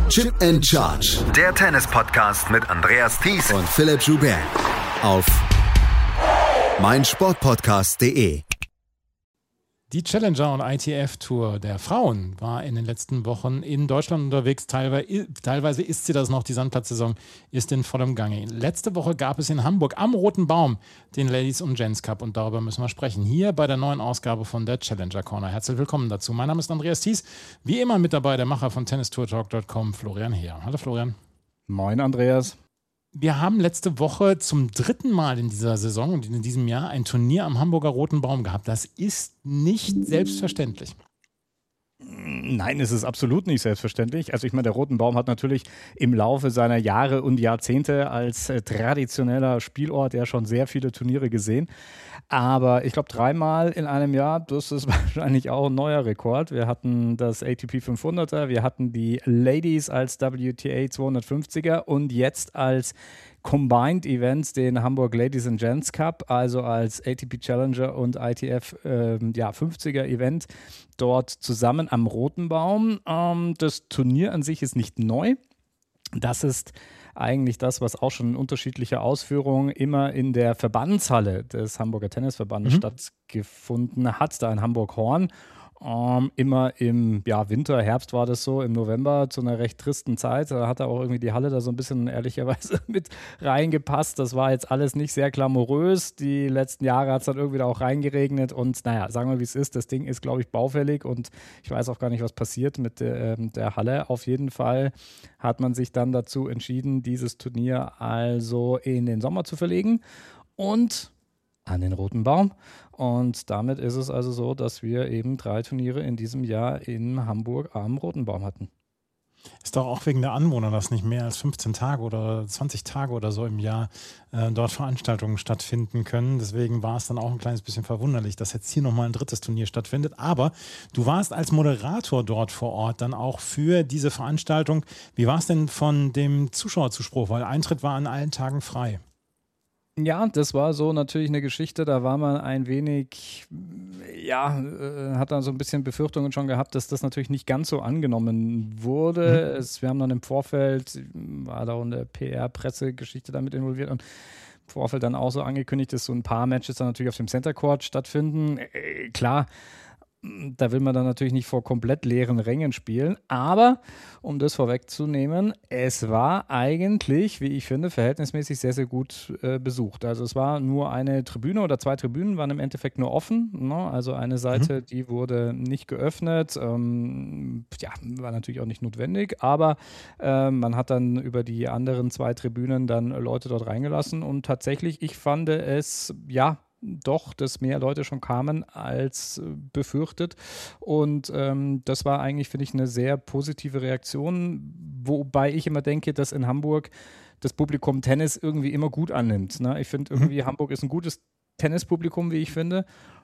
Chip and Charge. Der Tennis-Podcast mit Andreas Thies und Philipp Joubert auf meinsportpodcast.de. Die Challenger und ITF-Tour der Frauen war in den letzten Wochen in Deutschland unterwegs. Teilweise ist sie das noch. Die Sandplatzsaison ist in vollem Gange. Letzte Woche gab es in Hamburg am Roten Baum den Ladies und Gents Cup und darüber müssen wir sprechen. Hier bei der neuen Ausgabe von der Challenger Corner. Herzlich willkommen dazu. Mein Name ist Andreas Thies. Wie immer mit dabei der Macher von tennistourtalk.com, Florian Heer. Hallo Florian. Moin Andreas. Wir haben letzte Woche zum dritten Mal in dieser Saison und in diesem Jahr ein Turnier am Hamburger Roten Baum gehabt. Das ist nicht selbstverständlich. Nein, es ist absolut nicht selbstverständlich. Also ich meine, der Roten Baum hat natürlich im Laufe seiner Jahre und Jahrzehnte als traditioneller Spielort ja schon sehr viele Turniere gesehen. Aber ich glaube, 3-mal in einem Jahr, das ist wahrscheinlich auch ein neuer Rekord. Wir hatten das ATP 500er, wir hatten die Ladies als WTA 250er und jetzt als Combined Events den Hamburg Ladies and Gents Cup, also als ATP Challenger und ITF 50er Event dort zusammen am Roten Baum. Das Turnier an sich ist nicht neu. Das ist eigentlich das, was auch schon in unterschiedlicher Ausführung immer in der Verbandshalle des Hamburger Tennisverbandes stattgefunden hat, da in Hamburg-Horn. Immer im Winter, Herbst war das so, im November zu einer recht tristen Zeit. Da hat auch irgendwie die Halle da so ein bisschen ehrlicherweise mit reingepasst. Das war jetzt alles nicht sehr glamourös. Die letzten Jahre hat es dann irgendwie da auch reingeregnet und naja, sagen wir wie es ist, das Ding ist, glaube ich, baufällig und ich weiß auch gar nicht, was passiert mit der Halle. Auf jeden Fall hat man sich dann dazu entschieden, dieses Turnier also in den Sommer zu verlegen und an den Roten Baum. Und damit ist es also so, dass wir eben 3 Turniere in diesem Jahr in Hamburg am Roten Baum hatten. Ist doch auch wegen der Anwohner, dass nicht mehr als 15 Tage oder 20 Tage oder so im Jahr dort Veranstaltungen stattfinden können. Deswegen war es dann auch ein kleines bisschen verwunderlich, dass jetzt hier nochmal ein drittes Turnier stattfindet. Aber du warst als Moderator dort vor Ort dann auch für diese Veranstaltung. Wie war es denn von dem Zuschauerzuspruch? Weil Eintritt war an allen Tagen frei. Ja, das war so natürlich eine Geschichte, da war man ein wenig, hat dann so ein bisschen Befürchtungen schon gehabt, dass das natürlich nicht ganz so angenommen wurde. Wir haben dann im Vorfeld, war da auch eine PR-Pressegeschichte damit involviert und im Vorfeld dann auch so angekündigt, dass so ein paar Matches dann natürlich auf dem Center Court stattfinden. Klar, da will man dann natürlich nicht vor komplett leeren Rängen spielen, aber um das vorwegzunehmen, es war eigentlich, wie ich finde, verhältnismäßig sehr, sehr gut besucht. Also es war nur eine Tribüne oder 2 Tribünen waren im Endeffekt nur offen, ne? Also eine Seite, die wurde nicht geöffnet, war natürlich auch nicht notwendig, aber man hat dann über die anderen 2 Tribünen dann Leute dort reingelassen und tatsächlich, ich fand es, doch, dass mehr Leute schon kamen als befürchtet und das war eigentlich, finde ich, eine sehr positive Reaktion, wobei ich immer denke, dass in Hamburg das Publikum Tennis irgendwie immer gut annimmt, ne? Ich finde irgendwie, Hamburg ist ein gutes Tennispublikum, wie ich finde,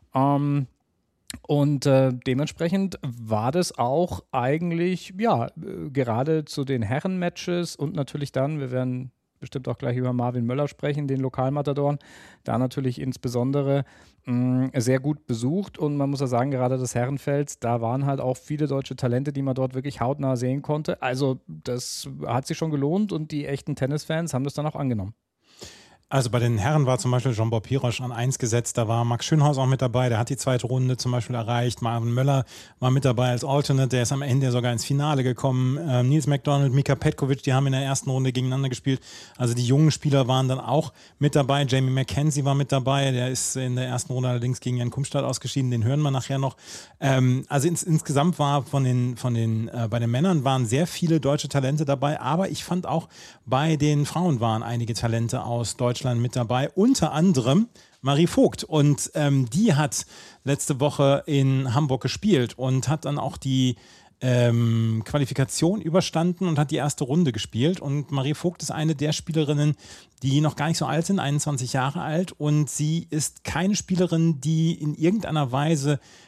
und dementsprechend war das auch eigentlich, gerade zu den Herren-Matches und natürlich dann, wir werden bestimmt auch gleich über Marvin Möller sprechen, den Lokalmatadoren, da natürlich insbesondere sehr gut besucht und man muss ja sagen, gerade das Herrenfeld, da waren halt auch viele deutsche Talente, die man dort wirklich hautnah sehen konnte. Also das hat sich schon gelohnt und die echten Tennisfans haben das dann auch angenommen. Also bei den Herren war zum Beispiel Jean-Bob Pirosch an 1 gesetzt, da war Max Schönhaus auch mit dabei, der hat die 2. Runde zum Beispiel erreicht, Marvin Möller war mit dabei als Alternate, der ist am Ende sogar ins Finale gekommen, Nils McDonald, Mika Petkovic, die haben in der ersten Runde gegeneinander gespielt, also die jungen Spieler waren dann auch mit dabei, Jamie McKenzie war mit dabei, der ist in der ersten Runde allerdings gegen Jan Kumstadt ausgeschieden, den hören wir nachher noch. Also insgesamt war bei den Männern waren sehr viele deutsche Talente dabei, aber ich fand auch bei den Frauen waren einige Talente aus Deutschland mit dabei, unter anderem Marie Vogt und die hat letzte Woche in Hamburg gespielt und hat dann auch die Qualifikation überstanden und hat die erste Runde gespielt und Marie Vogt ist eine der Spielerinnen, die noch gar nicht so alt sind, 21 Jahre alt und sie ist keine Spielerin, die in irgendeiner Weise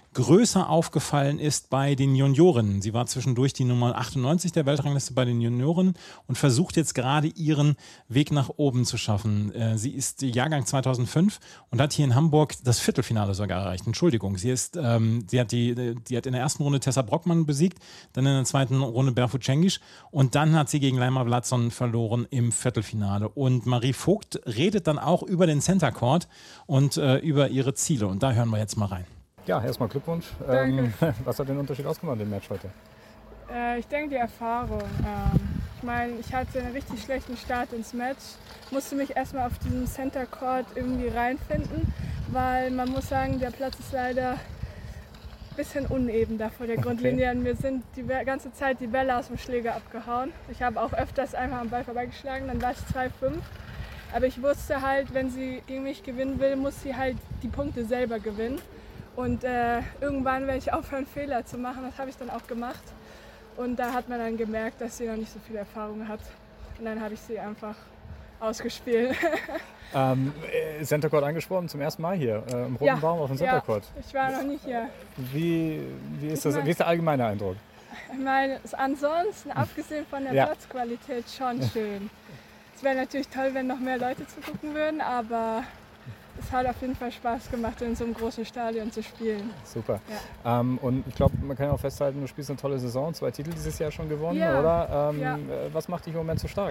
größer aufgefallen ist bei den Juniorinnen. Sie war zwischendurch die Nummer 98 der Weltrangliste bei den Juniorinnen und versucht jetzt gerade ihren Weg nach oben zu schaffen. Sie ist Jahrgang 2005 und hat hier in Hamburg das Viertelfinale sogar erreicht. Entschuldigung, sie hat in der ersten Runde Tessa Brockmann besiegt, dann in der zweiten Runde Berfut Cengiz und dann hat sie gegen Leima Vladson verloren im Viertelfinale. Und Marie Vogt redet dann auch über den Center Court und über ihre Ziele. Und da hören wir jetzt mal rein. Ja, erstmal Glückwunsch. Was hat den Unterschied ausgemacht im Match heute? Ich denke, die Erfahrung. Ich meine, ich hatte einen richtig schlechten Start ins Match, musste mich erstmal auf diesem Center Court irgendwie reinfinden, weil man muss sagen, der Platz ist leider ein bisschen uneben da vor der Grundlinie. Und mir sind die ganze Zeit die Bälle aus dem Schläger abgehauen. Ich habe auch öfters einfach am Ball vorbeigeschlagen, dann war ich 2-5. Aber ich wusste halt, wenn sie gegen mich gewinnen will, muss sie halt die Punkte selber gewinnen. Und irgendwann werde ich aufhören, Fehler zu machen. Das habe ich dann auch gemacht. Und da hat man dann gemerkt, dass sie noch nicht so viel Erfahrung hat. Und dann habe ich sie einfach ausgespielt. Center Court angesprochen, zum ersten Mal hier im Roten Baum auf dem Center Court. Ja, ich war noch nicht hier. Wie ist der allgemeine Eindruck? Ich meine, ansonsten, abgesehen von der Platzqualität, schon schön. Es wäre natürlich toll, wenn noch mehr Leute zugucken würden, aber es hat auf jeden Fall Spaß gemacht, in so einem großen Stadion zu spielen. Super. Ja. Und ich glaube, man kann ja auch festhalten, du spielst eine tolle Saison, 2 Titel dieses Jahr schon gewonnen, oder? Was macht dich im Moment so stark?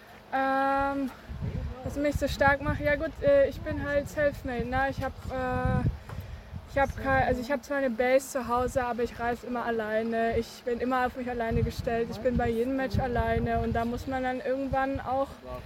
Was mich so stark macht? Ja gut, ich bin halt Selfmade. Ne? Ich habe zwar eine Base zu Hause, aber ich reise immer alleine. Ich bin immer auf mich alleine gestellt. Ich bin bei jedem Match alleine und da muss man dann irgendwann auch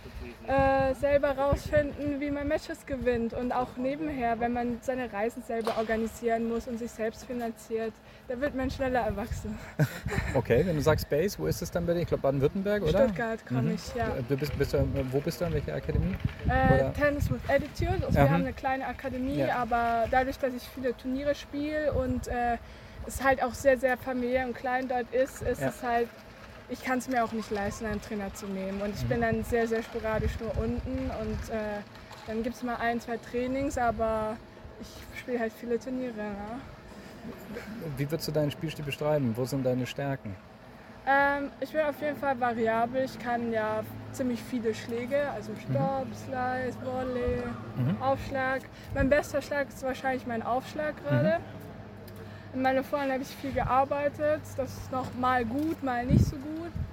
selber rausfinden, wie man Matches gewinnt. Und auch nebenher, wenn man seine Reisen selber organisieren muss und sich selbst finanziert, da wird man schneller erwachsen. Okay, wenn du sagst Base, wo ist es dann bei dir? Ich glaube Baden-Württemberg, oder? Stuttgart komme ich, ja. Wo bist du? In welcher Akademie? Tennis with Attitude. Also wir haben eine kleine Akademie, aber dadurch, dass ich viele Turniere spiele und es halt auch sehr, sehr familiär und klein dort ist es halt, ich kann es mir auch nicht leisten, einen Trainer zu nehmen. Und ich bin dann sehr, sehr sporadisch nur unten und dann gibt es mal 1, 2 Trainings, aber ich spiele halt viele Turniere. Ne? Wie würdest du deinen Spielstil beschreiben? Wo sind deine Stärken? Ich bin auf jeden Fall variabel. Ich kann ja ziemlich viele Schläge, also Stopp, Slice, Volley, Aufschlag. Mein bester Schlag ist wahrscheinlich mein Aufschlag gerade. In meiner Vorhand habe ich viel gearbeitet. Das ist noch mal gut, mal nicht so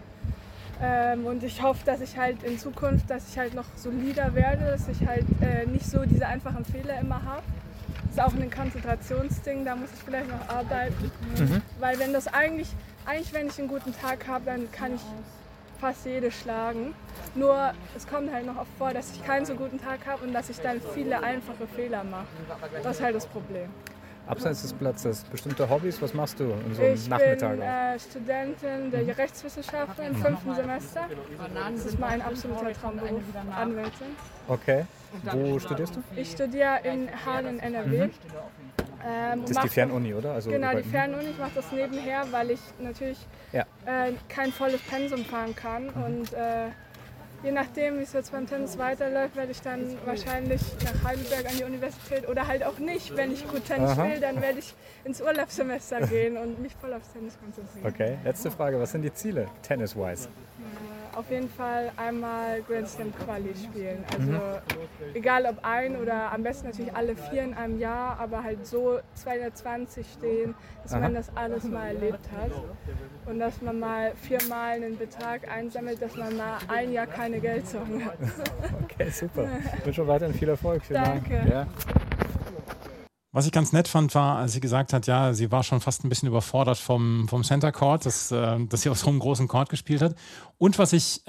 gut. Und ich hoffe, dass ich halt in Zukunft, dass ich halt noch solider werde, dass ich halt nicht so diese einfachen Fehler immer habe. Das ist auch ein Konzentrationsding, da muss ich vielleicht noch arbeiten. Weil wenn das eigentlich wenn ich einen guten Tag habe, dann kann ich fast jede schlagen. Nur es kommt halt noch oft vor, dass ich keinen so guten Tag habe und dass ich dann viele einfache Fehler mache. Das ist halt das Problem. Abseits des Platzes, bestimmte Hobbys, was machst du in so einem Nachmittag? Ich bin Studentin der Rechtswissenschaften im 5. Semester. Das ist mein absoluter Traumberuf, Anwältin. Okay. Wo studierst du? Ich studiere in Hagen, NRW. Das ist die Fernuni, oder? Also genau, die Fernuni. Ich mache das nebenher, weil ich natürlich kein volles Pensum fahren kann. Und je nachdem, wie es jetzt beim Tennis weiterläuft, werde ich dann wahrscheinlich nach Heidelberg an die Universität oder halt auch nicht. Wenn ich gut Tennis spiele, dann werde ich ins Urlaubssemester gehen und mich voll aufs Tennis konzentrieren. Okay, letzte Frage. Was sind die Ziele, tennis-wise? Auf jeden Fall einmal Grand Slam Quali spielen. Also egal ob ein oder am besten natürlich alle 4 in einem Jahr, aber halt so 220 stehen, dass man das alles mal erlebt hat. Und dass man mal 4-mal einen Betrag einsammelt, dass man mal ein Jahr keine Geldsorgen hat. Okay, super. Ich wünsche weiterhin viel Erfolg. Vielen Danke. Dank. Ja. Was ich ganz nett fand, war, als sie gesagt hat, ja, sie war schon fast ein bisschen überfordert vom Center Court, dass sie auf so einem großen Court gespielt hat. Und was ich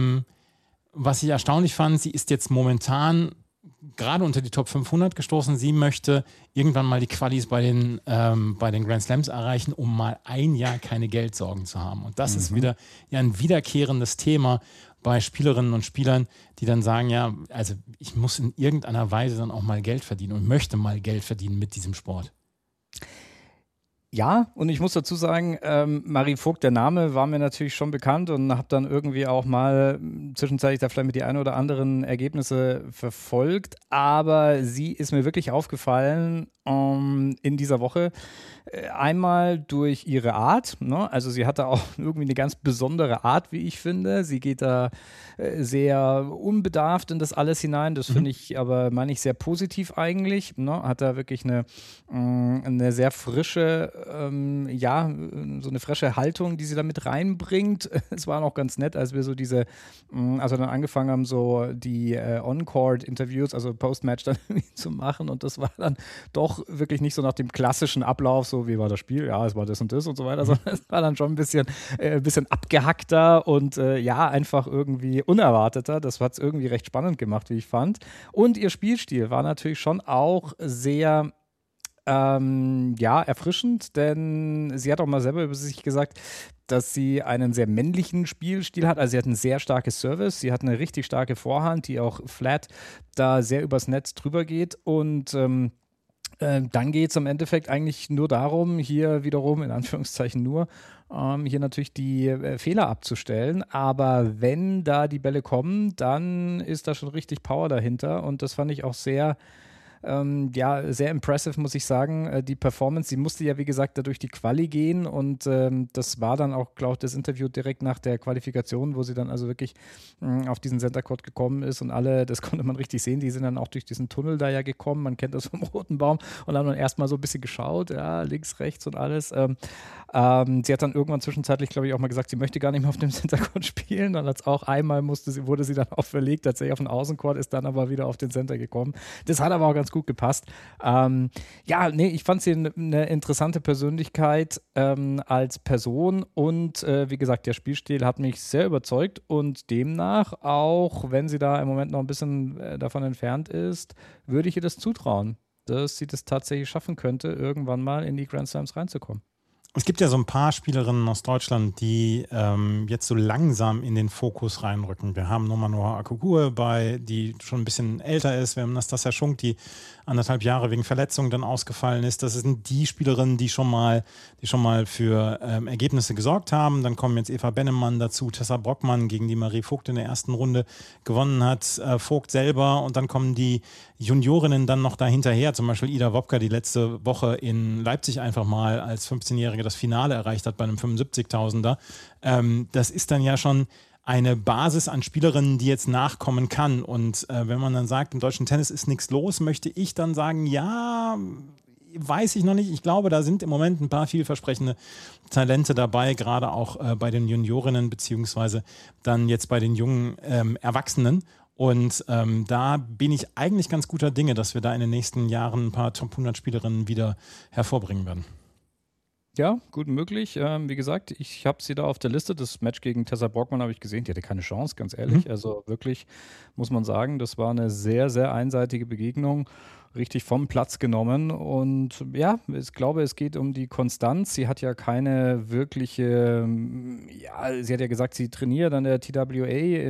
erstaunlich fand, sie ist jetzt momentan gerade unter die Top 500 gestoßen. Sie möchte irgendwann mal die Qualis bei den Grand Slams erreichen, um mal ein Jahr keine Geldsorgen zu haben. Und das ist wieder ein wiederkehrendes Thema bei Spielerinnen und Spielern, die dann sagen, ja, also ich muss in irgendeiner Weise dann auch mal Geld verdienen und möchte mal Geld verdienen mit diesem Sport. Ja, und ich muss dazu sagen, Marie Vogt, der Name war mir natürlich schon bekannt und habe dann irgendwie auch mal zwischenzeitlich da vielleicht mit die ein oder anderen Ergebnisse verfolgt, aber sie ist mir wirklich aufgefallen in dieser Woche. Einmal durch ihre Art, ne? Also sie hatte auch irgendwie eine ganz besondere Art, wie ich finde. Sie geht da sehr unbedarft in das alles hinein. Das finde ich aber, meine ich, sehr positiv eigentlich. Ne? Hat da wirklich eine sehr frische, so eine frische Haltung, die sie da mit reinbringt. Es war auch ganz nett, als wir so also dann angefangen haben, so die On-Court-Interviews, also Post-Match dann zu machen, und das war dann doch wirklich nicht so nach dem klassischen Ablauf, so wie war das Spiel, ja, es war das und das und so weiter, sondern es war dann schon ein bisschen abgehackter und einfach irgendwie unerwarteter. Das hat es irgendwie recht spannend gemacht, wie ich fand. Und ihr Spielstil war natürlich schon auch sehr erfrischend, denn sie hat auch mal selber über sich gesagt, dass sie einen sehr männlichen Spielstil hat. Also sie hat ein sehr starkes Service, sie hat eine richtig starke Vorhand, die auch flat da sehr übers Netz drüber geht, und dann geht es im Endeffekt eigentlich nur darum, hier wiederum, in Anführungszeichen nur, hier natürlich die Fehler abzustellen. Aber wenn da die Bälle kommen, dann ist da schon richtig Power dahinter, und das fand ich auch sehr sehr impressive, muss ich sagen. Die Performance, sie musste ja, wie gesagt, da durch die Quali gehen, und das war dann auch, glaube ich, das Interview direkt nach der Qualifikation, wo sie dann also wirklich auf diesen Center Court gekommen ist, und alle, das konnte man richtig sehen, die sind dann auch durch diesen Tunnel da ja gekommen, man kennt das vom Roten Baum, und haben dann erstmal so ein bisschen geschaut, ja, links, rechts und alles. Sie hat dann irgendwann zwischenzeitlich, glaube ich, auch mal gesagt, sie möchte gar nicht mehr auf dem Center Court spielen, dann hat es auch einmal wurde sie dann auch verlegt, tatsächlich auf den Außencourt, ist dann aber wieder auf den Center gekommen. Das hat aber auch ganz gut gepasst. Ich fand sie eine interessante Persönlichkeit als Person, und wie gesagt, der Spielstil hat mich sehr überzeugt, und demnach, auch wenn sie da im Moment noch ein bisschen davon entfernt ist, würde ich ihr das zutrauen, dass sie das tatsächlich schaffen könnte, irgendwann mal in die Grand Slams reinzukommen. Es gibt ja so ein paar Spielerinnen aus Deutschland, die jetzt so langsam in den Fokus reinrücken. Wir haben Nomanoa Akugua die schon ein bisschen älter ist. Wir haben Nastassja Schunk, die 1,5 Jahre wegen Verletzung dann ausgefallen ist. Das sind die Spielerinnen, die schon mal für Ergebnisse gesorgt haben. Dann kommen jetzt Eva Bennemann dazu, Tessa Brockmann, gegen die Marie Vogt in der ersten Runde gewonnen hat, Vogt selber, und dann kommen die Juniorinnen dann noch dahinterher, zum Beispiel Ida Wopka, die letzte Woche in Leipzig einfach mal als 15-Jährige das Finale erreicht hat bei einem 75.000er. Das ist dann ja schon eine Basis an Spielerinnen, die jetzt nachkommen kann. Und wenn man dann sagt, im deutschen Tennis ist nichts los, möchte ich dann sagen, ja, weiß ich noch nicht. Ich glaube, da sind im Moment ein paar vielversprechende Talente dabei, gerade auch bei den Juniorinnen, beziehungsweise dann jetzt bei den jungen Erwachsenen. Und da bin ich eigentlich ganz guter Dinge, dass wir da in den nächsten Jahren ein paar Top-100-Spielerinnen wieder hervorbringen werden. Ja, gut möglich. Wie gesagt, ich habe sie da auf der Liste. Das Match gegen Tessa Brockmann habe ich gesehen. Die hatte keine Chance, ganz ehrlich. Also wirklich, muss man sagen, das war eine sehr, sehr einseitige Begegnung. Richtig vom Platz genommen. Und ja, ich glaube, es geht um die Konstanz. Sie hat ja keine wirkliche, sie hat ja gesagt, sie trainiert an der TWA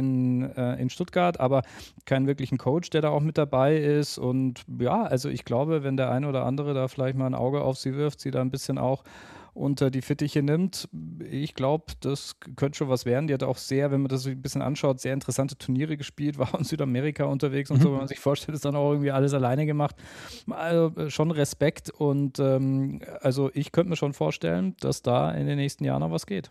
in Stuttgart, aber keinen wirklichen Coach, der da auch mit dabei ist. Und ja, also ich glaube, wenn der eine oder andere da vielleicht mal ein Auge auf sie wirft, sie da ein bisschen auch unter die Fittiche nimmt. Ich glaube, das könnte schon was werden. Die hat auch sehr, wenn man das ein bisschen anschaut, sehr interessante Turniere gespielt, war in Südamerika unterwegs und so, wenn man sich vorstellt, ist dann auch irgendwie alles alleine gemacht. Also schon Respekt, und also ich könnte mir schon vorstellen, dass da in den nächsten Jahren noch was geht.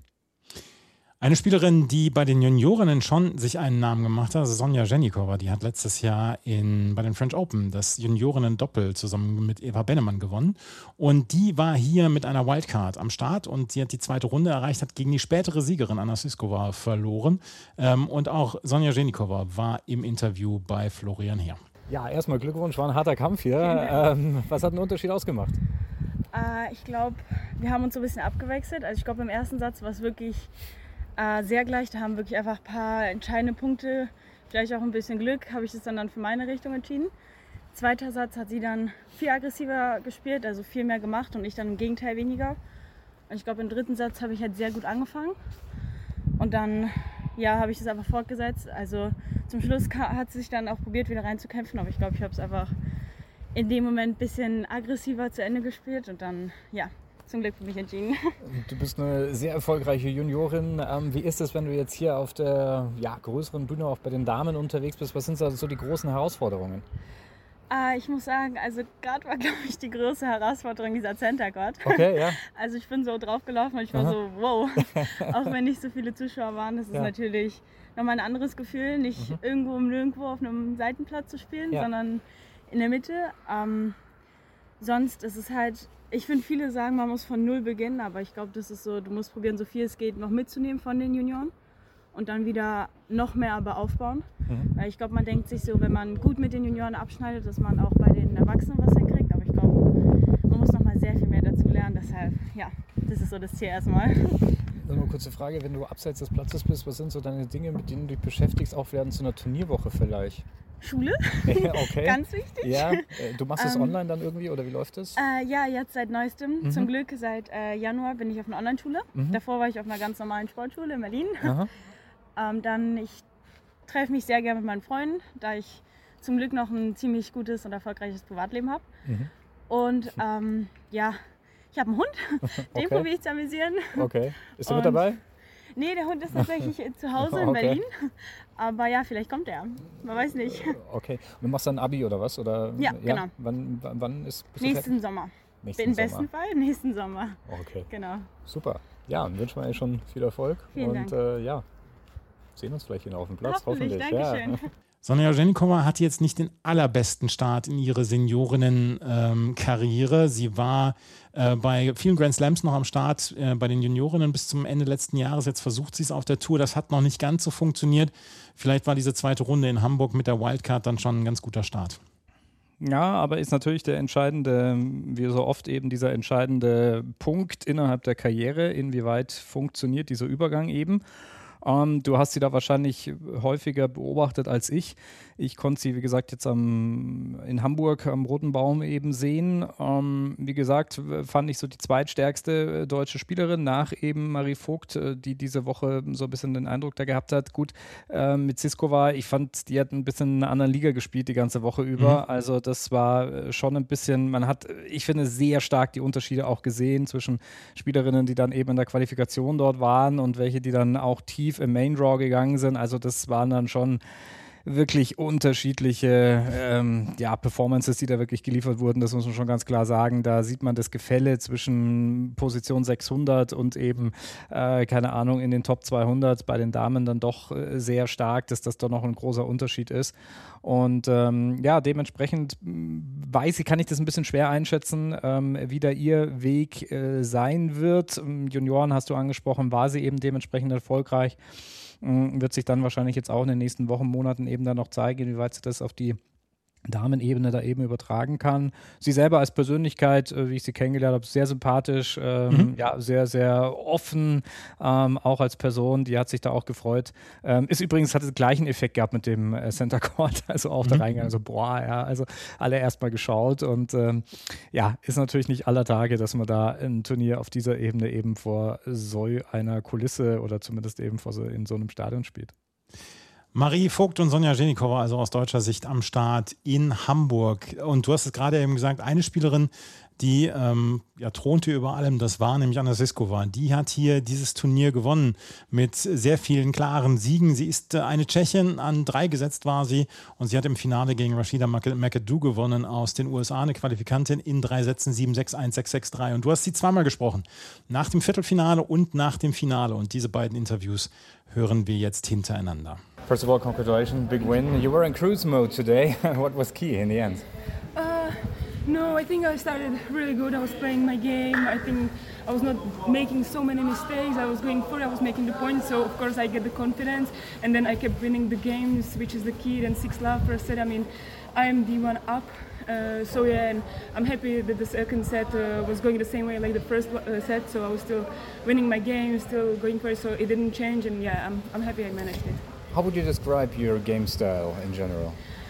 Eine Spielerin, die bei den Juniorinnen schon sich einen Namen gemacht hat, ist Sonja Ženíková. Die hat letztes Jahr bei den French Open das Juniorinnen-Doppel zusammen mit Eva Bennemann gewonnen. Und die war hier mit einer Wildcard am Start, und sie hat die zweite Runde erreicht, hat gegen die spätere Siegerin Anna Sviskova verloren. Und auch Sonja Ženíková war im Interview bei Florian Heer. Ja, erstmal Glückwunsch, war ein harter Kampf hier. Was hat den Unterschied ausgemacht? Ich glaube, wir haben uns so ein bisschen abgewechselt. Also ich glaube, im ersten Satz war es wirklich sehr gleich. Da haben wirklich einfach ein paar entscheidende Punkte, vielleicht auch ein bisschen Glück, habe ich das dann für meine Richtung entschieden. Zweiter Satz hat sie dann viel aggressiver gespielt, also viel mehr gemacht, und ich dann im Gegenteil weniger. Und ich glaube, im dritten Satz habe ich halt sehr gut angefangen. Und dann habe ich das einfach fortgesetzt. Also zum Schluss hat sie sich dann auch probiert, wieder reinzukämpfen, aber ich glaube, ich habe es einfach in dem Moment ein bisschen aggressiver zu Ende gespielt, und dann, zum Glück für mich entschieden. Du bist eine sehr erfolgreiche Juniorin. Wie ist es, wenn du jetzt hier auf der größeren Bühne auch bei den Damen unterwegs bist? Was sind da so die großen Herausforderungen? Ich muss sagen, also gerade war, glaube ich, die größte Herausforderung dieser Center Court. Okay, ja. Also ich bin so draufgelaufen und ich war so, wow. Auch wenn nicht so viele Zuschauer waren, das ist natürlich nochmal ein anderes Gefühl, nicht irgendwo im Nirgendwo auf einem Seitenplatz zu spielen, sondern in der Mitte. Sonst ist es halt, ich finde, viele sagen, man muss von Null beginnen, aber ich glaube, das ist so, du musst probieren, so viel es geht, noch mitzunehmen von den Junioren und dann wieder noch mehr aber aufbauen. Weil ich glaube, man denkt sich so, wenn man gut mit den Junioren abschneidet, dass man auch bei den Erwachsenen was hinkriegt, aber ich glaube, man muss noch mal sehr viel mehr dazu lernen, deshalb, ja, das ist so das Ziel erstmal. Nur eine kurze Frage, wenn du abseits des Platzes bist, was sind so deine Dinge, mit denen du dich beschäftigst, auch während so einer Turnierwoche vielleicht? Schule, Okay. ganz wichtig. Ja, du machst das online dann irgendwie oder wie läuft das? Ja, jetzt seit neuestem. Zum Glück seit Januar bin ich auf einer Online-Schule. Davor war ich auf einer ganz normalen Sportschule in Berlin. Ich treffe mich sehr gerne mit meinen Freunden, da ich zum Glück noch ein ziemlich gutes und erfolgreiches Privatleben habe. Und ich habe einen Hund, den probiere ich zu amüsieren. Okay. Ist er mit dabei? Nee, der Hund ist tatsächlich zu Hause in Berlin. Aber ja, vielleicht kommt er. Man weiß nicht. Okay. Und du machst dann Abi oder was? Oder, ja, genau. Wann ist bist nächsten Sommer. Im besten Fall nächsten Sommer. Okay. Genau. Super. Ja, dann wünschen wir euch schon viel Erfolg. Vielen Dank. Sehen uns vielleicht wieder auf dem Platz. Hoffentlich. Dankeschön. Ja. Sonja Oženíková hat jetzt nicht den allerbesten Start in ihre Seniorinnen-Karriere. Sie war bei vielen Grand Slams noch am Start, bei den Juniorinnen bis zum Ende letzten Jahres. Jetzt versucht sie es auf der Tour. Das hat noch nicht ganz so funktioniert. Vielleicht war diese zweite Runde in Hamburg mit der Wildcard dann schon ein ganz guter Start. Ja, aber ist natürlich der entscheidende, wie so oft eben dieser entscheidende Punkt innerhalb der Karriere. Inwieweit funktioniert dieser Übergang eben? Du hast sie da wahrscheinlich häufiger beobachtet als ich. Ich konnte sie, wie gesagt, jetzt in Hamburg am Roten Baum eben sehen. Wie gesagt, fand ich so die zweitstärkste deutsche Spielerin nach eben Marie Vogt, die diese Woche so ein bisschen den Eindruck da gehabt hat. Gut, mit Sisková, ich fand, die hat ein bisschen in einer anderen Liga gespielt die ganze Woche über. Also das war schon ein bisschen, man hat, ich finde, sehr stark die Unterschiede auch gesehen zwischen Spielerinnen, die dann eben in der Qualifikation dort waren und welche, die dann auch tief im Main Draw gegangen sind. Also das waren dann schon wirklich unterschiedliche Performances, die da wirklich geliefert wurden. Das muss man schon ganz klar sagen. Da sieht man das Gefälle zwischen Position 600 und eben, keine Ahnung, in den Top 200 bei den Damen dann doch sehr stark, dass das doch noch ein großer Unterschied ist. Und dementsprechend kann ich das ein bisschen schwer einschätzen, wie da ihr Weg sein wird. Junioren hast du angesprochen, war sie eben dementsprechend erfolgreich. Wird sich dann wahrscheinlich jetzt auch in den nächsten Wochen, Monaten eben dann noch zeigen, inwieweit sie das auf die Damenebene da eben übertragen kann. Sie selber als Persönlichkeit, wie ich sie kennengelernt habe, sehr sympathisch, sehr, sehr offen, auch als Person, die hat sich da auch gefreut. Hat den gleichen Effekt gehabt mit dem Center Court, also auch da reingegangen, also alle erstmal geschaut und ist natürlich nicht aller Tage, dass man da ein Turnier auf dieser Ebene eben vor so einer Kulisse oder zumindest eben in so einem Stadion spielt. Marie Vogt und Sonja Oženíková, also aus deutscher Sicht am Start in Hamburg. Und du hast es gerade eben gesagt, eine Spielerin, die thronte über allem, das war nämlich Anna Sisková. Die hat hier dieses Turnier gewonnen mit sehr vielen klaren Siegen. Sie ist eine Tschechin, an 3 gesetzt war sie und sie hat im Finale gegen Rashida McAdoo gewonnen aus den USA, eine Qualifikantin in 3 Sätzen 7-6, 1-6, 6-3. Und du hast sie zweimal gesprochen, nach dem Viertelfinale und nach dem Finale. Und diese beiden Interviews hören wir jetzt hintereinander. First of all, congratulations, big win. You were in cruise mode today. What was key in the end? No, I think I started really good. I was playing my game. I think I was not making so many mistakes. I was going for it. I was making the points. So of course I get the confidence, and then I kept winning the games, which is the key. Then 6-love first set. I mean, I am D1 up. And I'm happy that the second set was going the same way like the first set. So I was still winning my game, still going for it. So it didn't change, and I'm happy I managed it. How would you describe your game style in general?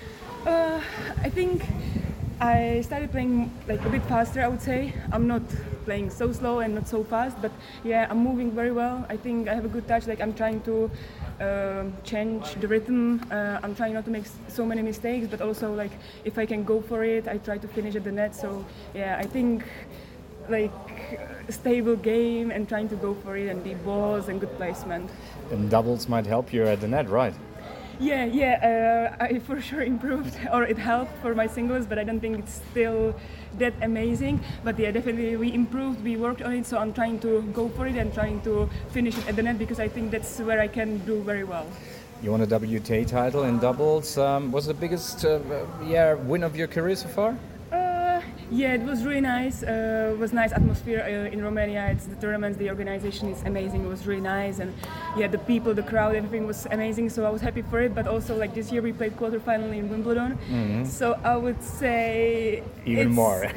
I think I started playing like a bit faster, I would say. I'm not playing so slow and not so fast, but I'm moving very well. I think I have a good touch. Like I'm trying to change the rhythm. I'm trying not to make so many mistakes, but also like if I can go for it, I try to finish at the net. So I think like a stable game and trying to go for it and deep balls and good placement. And doubles might help you at the net, right? I for sure improved, or it helped for my singles, but I don't think it's still that amazing. But yeah, definitely we improved, we worked on it, so I'm trying to go for it and trying to finish it at the net because I think that's where I can do very well. You won a WTA title in doubles. Was the biggest win of your career so far? Yeah, it was really nice. It was nice atmosphere in Romania. It's the tournaments, the organization is amazing. It was really nice, and yeah, the people, the crowd, everything was amazing. So I was happy for it. But also, like this year, we played quarterfinal in Wimbledon. So I would say even more,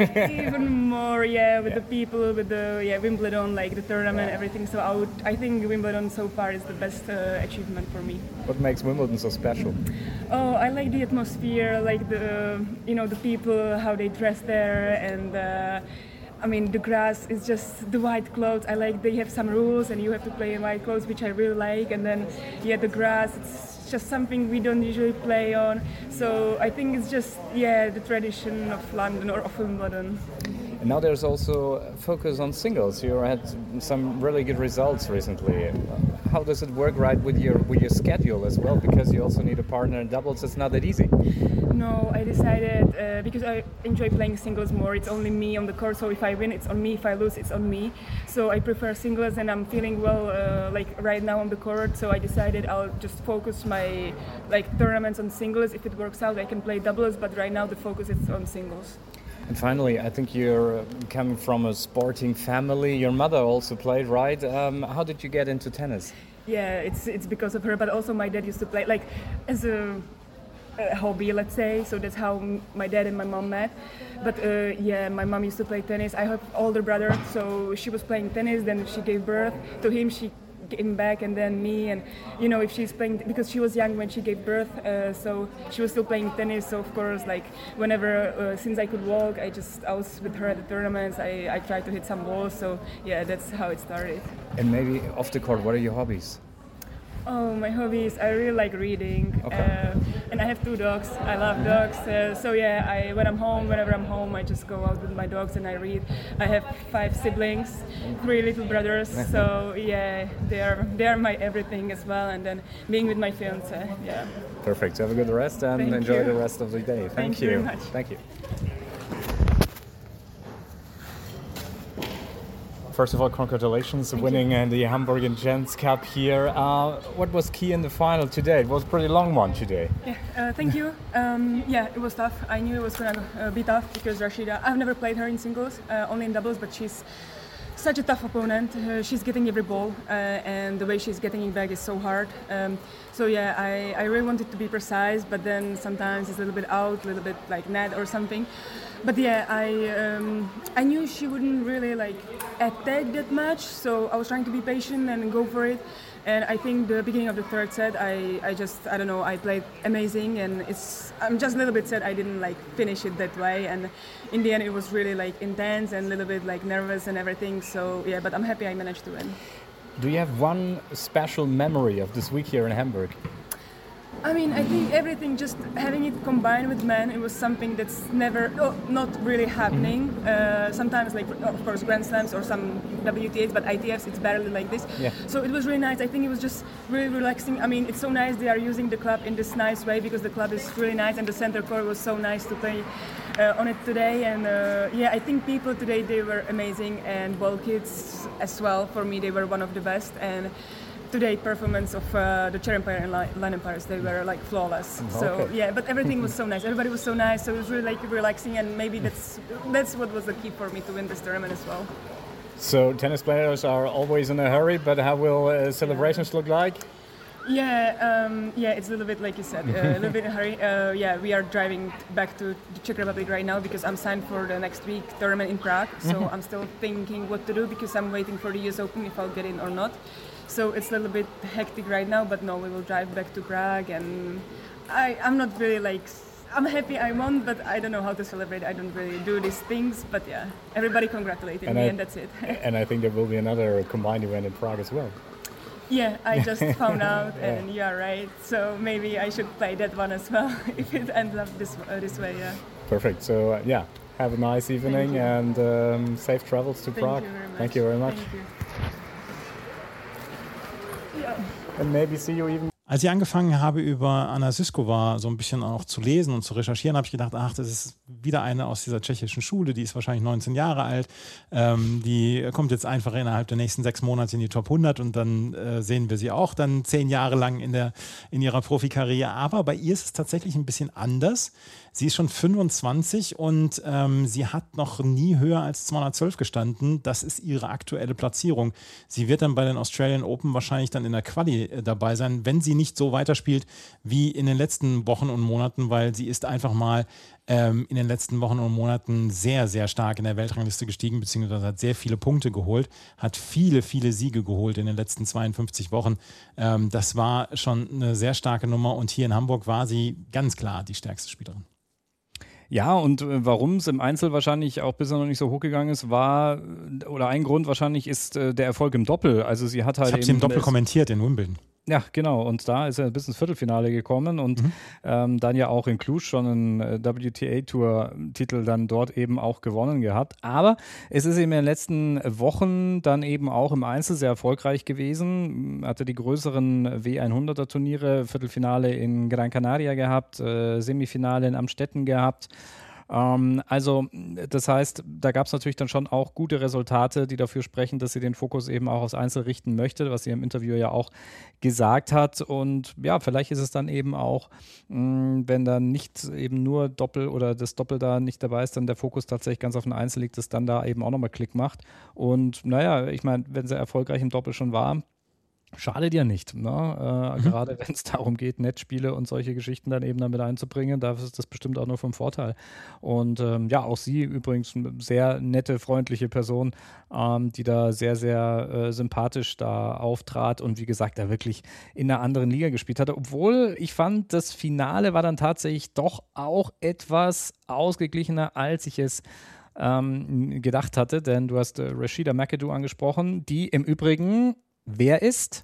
with the people, with the Wimbledon, like the tournament, everything. So I think Wimbledon so far is the best achievement for me. What makes Wimbledon so special? Oh, I like the atmosphere, like the people, how they dress there, and I mean the grass is just the white clothes. I like they have some rules and you have to play in white clothes, which I really like. And then the grass, it's just something we don't usually play on. So I think it's just the tradition of London or of Wimbledon. And now there's also a focus on singles. You had some really good results recently. How does it work with your schedule as well? Because you also need a partner in doubles. It's not that easy. No, I decided because I enjoy playing singles more. It's only me on the court, so if I win, it's on me. If I lose, it's on me. So I prefer singles, and I'm feeling well right now on the court. So I decided I'll just focus my tournaments on singles. If it works out, I can play doubles. But right now the focus is on singles. And finally, I think you're coming from a sporting family. Your mother also played, right? How did you get into tennis? Yeah, it's because of her, but also my dad used to play as a hobby, let's say. So that's how my dad and my mom met. But my mom used to play tennis. I have older brother, so she was playing tennis. Then she gave birth to him. She came back, and then me, and if she's playing, because she was young when she gave birth, so she was still playing tennis. So of course, whenever since I could walk, I was with her at the tournaments. I tried to hit some balls. So yeah, that's how it started. And maybe off the court, what are your hobbies? Oh, my hobbies, I really like reading. Okay. And I have 2 dogs. I love dogs. Whenever I'm home, I just go out with my dogs and I read. I have 5 siblings, 3 little brothers. So yeah, they are my everything as well. And then being with my fiance, yeah. Perfect. Have a good rest and enjoy the rest of the day. Thank you very much. Thank you. First of all, congratulations on winning the Hamburg and Gents Cup here. What was key in the final today? It was a pretty long one today. Yeah, thank you. It was tough. I knew it was going to be tough because Rashida, I've never played her in singles, only in doubles, but she's such a tough opponent. She's getting every ball, and the way she's getting it back is so hard. I really wanted to be precise, but then sometimes it's a little bit out, a little bit like net or something. But yeah, I knew she wouldn't really attack that much, so I was trying to be patient and go for it. And I think the beginning of the third set, I played amazing, and I'm just a little bit sad I didn't finish it that way. And in the end, it was really intense and a little bit nervous and everything. So yeah, but I'm happy I managed to win. Do you have one special memory of this week here in Hamburg? I mean, I think everything, just having it combined with men, it was something that's not really happening. Sometimes, of course, Grand Slams or some WTAs, but ITFs, it's barely like this. Yeah. So it was really nice. I think it was just really relaxing. I mean, it's so nice they are using the club in this nice way because the club is really nice and the center court was so nice to play on it today. And I think people today, they were amazing, and ball kids as well. For me, they were one of the best. And today performance of the chair umpire and line umpires, they were flawless. Okay. So yeah, but everything was so nice. Everybody was so nice. So it was really relaxing, and maybe that's what was the key for me to win this tournament as well. So tennis players are always in a hurry, but how will celebrations look like? It's a little bit like you said, a little bit in a hurry. We are driving back to the Czech Republic right now because I'm signed for the next week tournament in Prague. So I'm still thinking what to do because I'm waiting for the US Open if I'll get in or not. So it's a little bit hectic right now, but no, we will drive back to Prague, and I'm not really I'm happy I won, but I don't know how to celebrate. I don't really do these things, but yeah, everybody congratulated me, and that's it. And I think there will be another combined event in Prague as well. Yeah, I just found out, and you are right. So maybe I should play that one as well if it ends up this way. Yeah. Perfect. So have a nice evening and safe travels to Prague. Thank you very much. Thank you very much. Thank you. Yeah. And maybe see you even. Als ich angefangen habe, über Anna Siskova so ein bisschen auch zu lesen und zu recherchieren, habe ich gedacht, ach, das ist wieder eine aus dieser tschechischen Schule, die ist wahrscheinlich 19 Jahre alt, die kommt jetzt einfach innerhalb der nächsten 6 Monate in die Top 100 und dann sehen wir sie auch dann 10 Jahre lang in ihrer Profikarriere. Aber bei ihr ist es tatsächlich ein bisschen anders. Sie ist schon 25 und sie hat noch nie höher als 212 gestanden. Das ist ihre aktuelle Platzierung. Sie wird dann bei den Australian Open wahrscheinlich dann in der Quali dabei sein, wenn sie nicht so weiterspielt wie in den letzten Wochen und Monaten, weil sie ist einfach mal in den letzten Wochen und Monaten sehr, sehr stark in der Weltrangliste gestiegen, beziehungsweise hat sehr viele Punkte geholt, hat viele, viele Siege geholt in den letzten 52 Wochen. Das war schon eine sehr starke Nummer und hier in Hamburg war sie ganz klar die stärkste Spielerin. Ja, und warum es im Einzel wahrscheinlich auch bisher noch nicht so hochgegangen ist, oder ein Grund wahrscheinlich ist der Erfolg im Doppel. Also sie hat halt ich habe sie im Doppel kommentiert in Wimbledon. Ja, genau. Und da ist er bis ins Viertelfinale gekommen und dann ja auch in Cluj schon einen WTA-Tour-Titel dann dort eben auch gewonnen gehabt. Aber es ist eben in den letzten Wochen dann eben auch im Einzel sehr erfolgreich gewesen. Hatte die größeren W100er-Turniere, Viertelfinale in Gran Canaria gehabt, Semifinale in Amstetten gehabt. Also das heißt, da gab es natürlich dann schon auch gute Resultate, die dafür sprechen, dass sie den Fokus eben auch aufs Einzel richten möchte, was sie im Interview ja auch gesagt hat. Und ja, vielleicht ist es dann eben auch, wenn dann nicht eben nur Doppel oder das Doppel da nicht dabei ist, dann der Fokus tatsächlich ganz auf den Einzel liegt, dass dann da eben auch nochmal Klick macht. Und naja, ich meine, wenn sie erfolgreich im Doppel schon war, schadet ja nicht, ne? Gerade wenn es darum geht, Netzspiele und solche Geschichten dann eben damit einzubringen, da ist das bestimmt auch nur vom Vorteil. Und ja, auch sie übrigens eine sehr nette, freundliche Person, die da sehr, sehr sympathisch da auftrat und wie gesagt, da wirklich in einer anderen Liga gespielt hatte. Obwohl ich fand, das Finale war dann tatsächlich doch auch etwas ausgeglichener, als ich es gedacht hatte, denn du hast Rashida McAdoo angesprochen, die im Übrigen wer ist?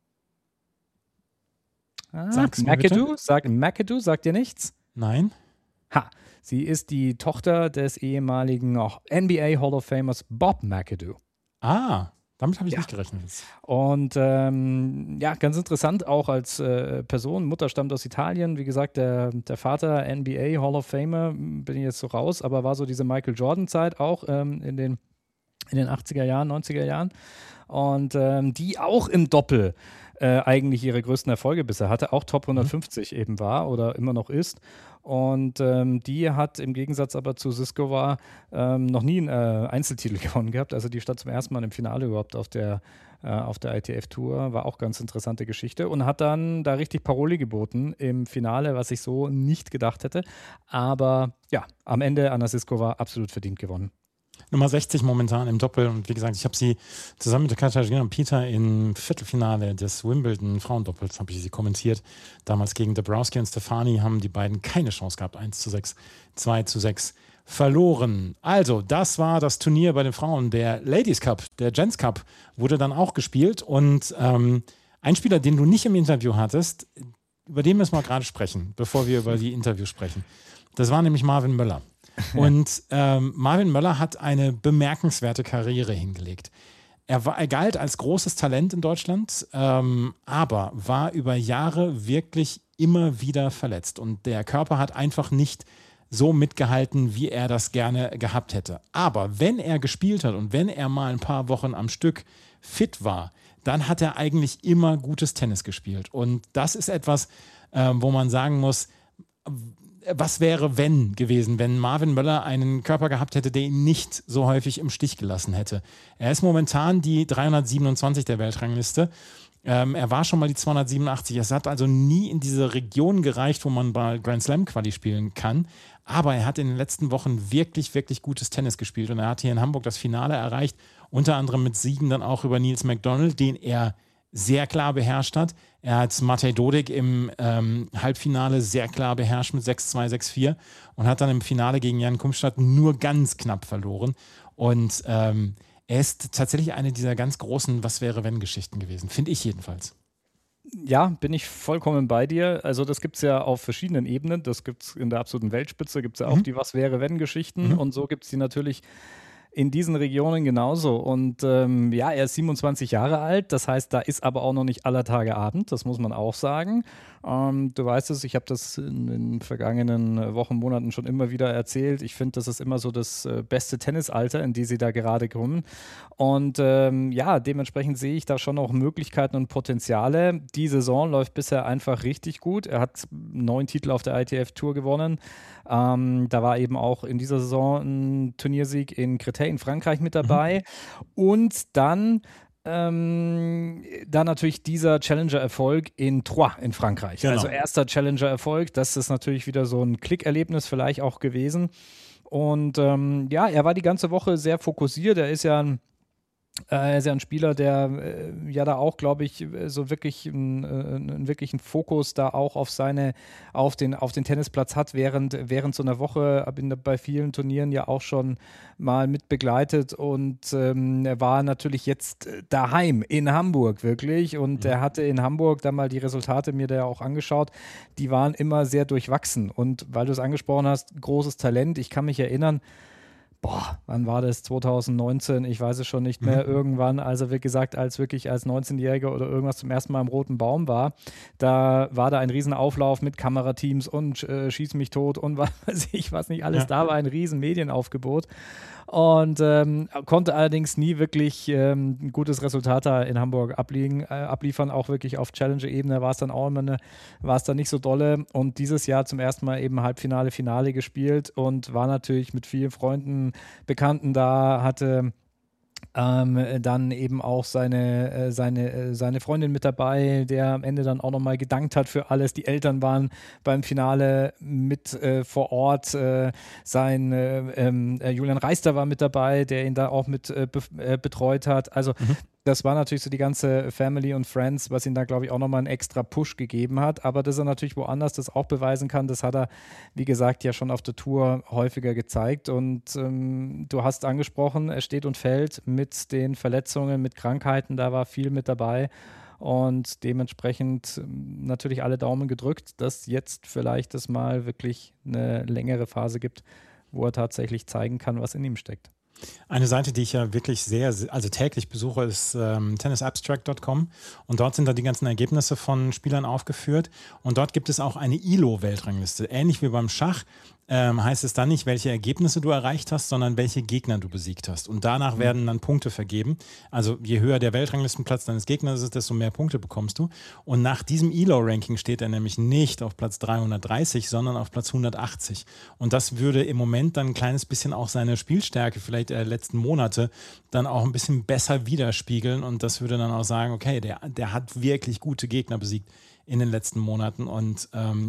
McAdoo? McAdoo sagt dir nichts? Nein. Sie ist die Tochter des ehemaligen NBA Hall of Famers Bob McAdoo. Damit habe ich nicht gerechnet. Und ja, ganz interessant auch als Person. Mutter stammt aus Italien. Wie gesagt, der Vater NBA Hall of Famer, bin ich jetzt so raus, aber war so diese Michael Jordan-Zeit auch in den 80er Jahren, 90er Jahren. Und die auch im Doppel eigentlich ihre größten Erfolge bisher hatte, auch Top 150 eben war oder immer noch ist. Und die hat im Gegensatz aber zu Siskova noch nie einen Einzeltitel gewonnen gehabt. Also die stand zum ersten Mal im Finale überhaupt auf der ITF-Tour, war auch ganz interessante Geschichte und hat dann da richtig Paroli geboten im Finale, was ich so nicht gedacht hätte. Aber ja, am Ende Anna Siskova absolut verdient gewonnen. Nummer 60 momentan im Doppel und wie gesagt, ich habe sie zusammen mit der Katarzyna Peter im Viertelfinale des Wimbledon Frauendoppels habe ich sie kommentiert. Damals gegen Dabrowski und Stefani haben die beiden keine Chance gehabt. 1:6, 2:6 verloren. Also, das war das Turnier bei den Frauen. Der Ladies Cup, der Gents Cup wurde dann auch gespielt und ein Spieler, den du nicht im Interview hattest, über den müssen wir gerade sprechen, bevor wir über die Interviews sprechen. Das war nämlich Marvin Möller. Und Marvin Möller hat eine bemerkenswerte Karriere hingelegt. Er galt als großes Talent in Deutschland, aber war über Jahre wirklich immer wieder verletzt. Und der Körper hat einfach nicht so mitgehalten, wie er das gerne gehabt hätte. Aber wenn er gespielt hat und wenn er mal ein paar Wochen am Stück fit war, dann hat er eigentlich immer gutes Tennis gespielt. Und das ist etwas, wo man sagen muss, was wäre, wenn gewesen, wenn Marvin Möller einen Körper gehabt hätte, der ihn nicht so häufig im Stich gelassen hätte. Er ist momentan die 327 der Weltrangliste. Er war schon mal die 287. Es hat also nie in diese Region gereicht, wo man bei Grand Slam Quali spielen kann. Aber er hat in den letzten Wochen wirklich, wirklich gutes Tennis gespielt. Und er hat hier in Hamburg das Finale erreicht. Unter anderem mit Siegen dann auch über Nils McDonald, den er sehr klar beherrscht hat. Er hat Matej Dodik im Halbfinale sehr klar beherrscht mit 6-2, 6-4 und hat dann im Finale gegen Jan Kumstadt nur ganz knapp verloren. Und er ist tatsächlich eine dieser ganz großen Was-wäre-wenn-Geschichten gewesen, finde ich jedenfalls. Ja, bin ich vollkommen bei dir. Also das gibt es ja auf verschiedenen Ebenen. Das gibt es in der absoluten Weltspitze, gibt es ja auch die Was-wäre-wenn-Geschichten. Und so gibt es die natürlich in diesen Regionen genauso. Und er ist 27 Jahre alt, das heißt, da ist aber auch noch nicht aller Tage Abend, das muss man auch sagen. Du weißt es, ich habe das in den vergangenen Wochen, Monaten schon immer wieder erzählt. Ich finde, das ist immer so das beste Tennisalter, in die sie da gerade kommen. Und dementsprechend sehe ich da schon auch Möglichkeiten und Potenziale. Die Saison läuft bisher einfach richtig gut. Er hat 9 Titel auf der ITF-Tour gewonnen. Da war eben auch in dieser Saison ein Turniersieg in Créteil in Frankreich mit dabei. Und dann natürlich dieser Challenger-Erfolg in Troyes in Frankreich. Genau. Also erster Challenger-Erfolg. Das ist natürlich wieder so ein Klickerlebnis vielleicht auch gewesen. Und er war die ganze Woche sehr fokussiert. Er ist ja ein Spieler, der da auch, glaube ich, so wirklich einen wirklichen Fokus da auch auf den Tennisplatz hat während so einer Woche. Habe ihn bei vielen Turnieren ja auch schon mal mit begleitet und er war natürlich jetzt daheim in Hamburg wirklich und er hatte in Hamburg dann mal die Resultate mir da auch angeschaut. Die waren immer sehr durchwachsen und weil du es angesprochen hast, großes Talent. Ich kann mich erinnern, wann war das? 2019? Ich weiß es schon nicht mehr. Irgendwann, also wie gesagt, als 19-Jähriger oder irgendwas zum ersten Mal im Roten Baum war, da war da ein Riesenauflauf mit Kamerateams und Schieß mich tot und was weiß ich, was nicht alles. Da war ein riesen Medienaufgebot und konnte allerdings nie wirklich ein gutes Resultat da in Hamburg abliefern, auch wirklich auf Challenger-Ebene war es dann auch immer war es dann nicht so dolle und dieses Jahr zum ersten Mal eben Halbfinale, Finale gespielt und war natürlich mit vielen Freunden, Bekannten da, hatte dann eben auch seine Freundin mit dabei, der am Ende dann auch nochmal gedankt hat für alles. Die Eltern waren beim Finale mit vor Ort. Julian Reister war mit dabei, der ihn da auch mit betreut hat. Also das war natürlich so die ganze Family und Friends, was ihm da, glaube ich, auch nochmal einen extra Push gegeben hat. Aber dass er natürlich woanders das auch beweisen kann, das hat er, wie gesagt, ja schon auf der Tour häufiger gezeigt. Und du hast angesprochen, er steht und fällt mit den Verletzungen, mit Krankheiten, da war viel mit dabei. Und dementsprechend natürlich alle Daumen gedrückt, dass jetzt vielleicht es mal wirklich eine längere Phase gibt, wo er tatsächlich zeigen kann, was in ihm steckt. Eine Seite, die ich ja wirklich täglich besuche, ist tennisabstract.com und dort sind da die ganzen Ergebnisse von Spielern aufgeführt und dort gibt es auch eine ELO-Weltrangliste. Ähnlich wie beim Schach heißt es dann nicht, welche Ergebnisse du erreicht hast, sondern welche Gegner du besiegt hast. Und danach werden dann Punkte vergeben. Also je höher der Weltranglistenplatz deines Gegners ist, desto mehr Punkte bekommst du. Und nach diesem ELO-Ranking steht er nämlich nicht auf Platz 330, sondern auf Platz 180. Und das würde im Moment dann ein kleines bisschen auch seine Spielstärke vielleicht der letzten Monate dann auch ein bisschen besser widerspiegeln. Und das würde dann auch sagen, okay, der hat wirklich gute Gegner besiegt in den letzten Monaten und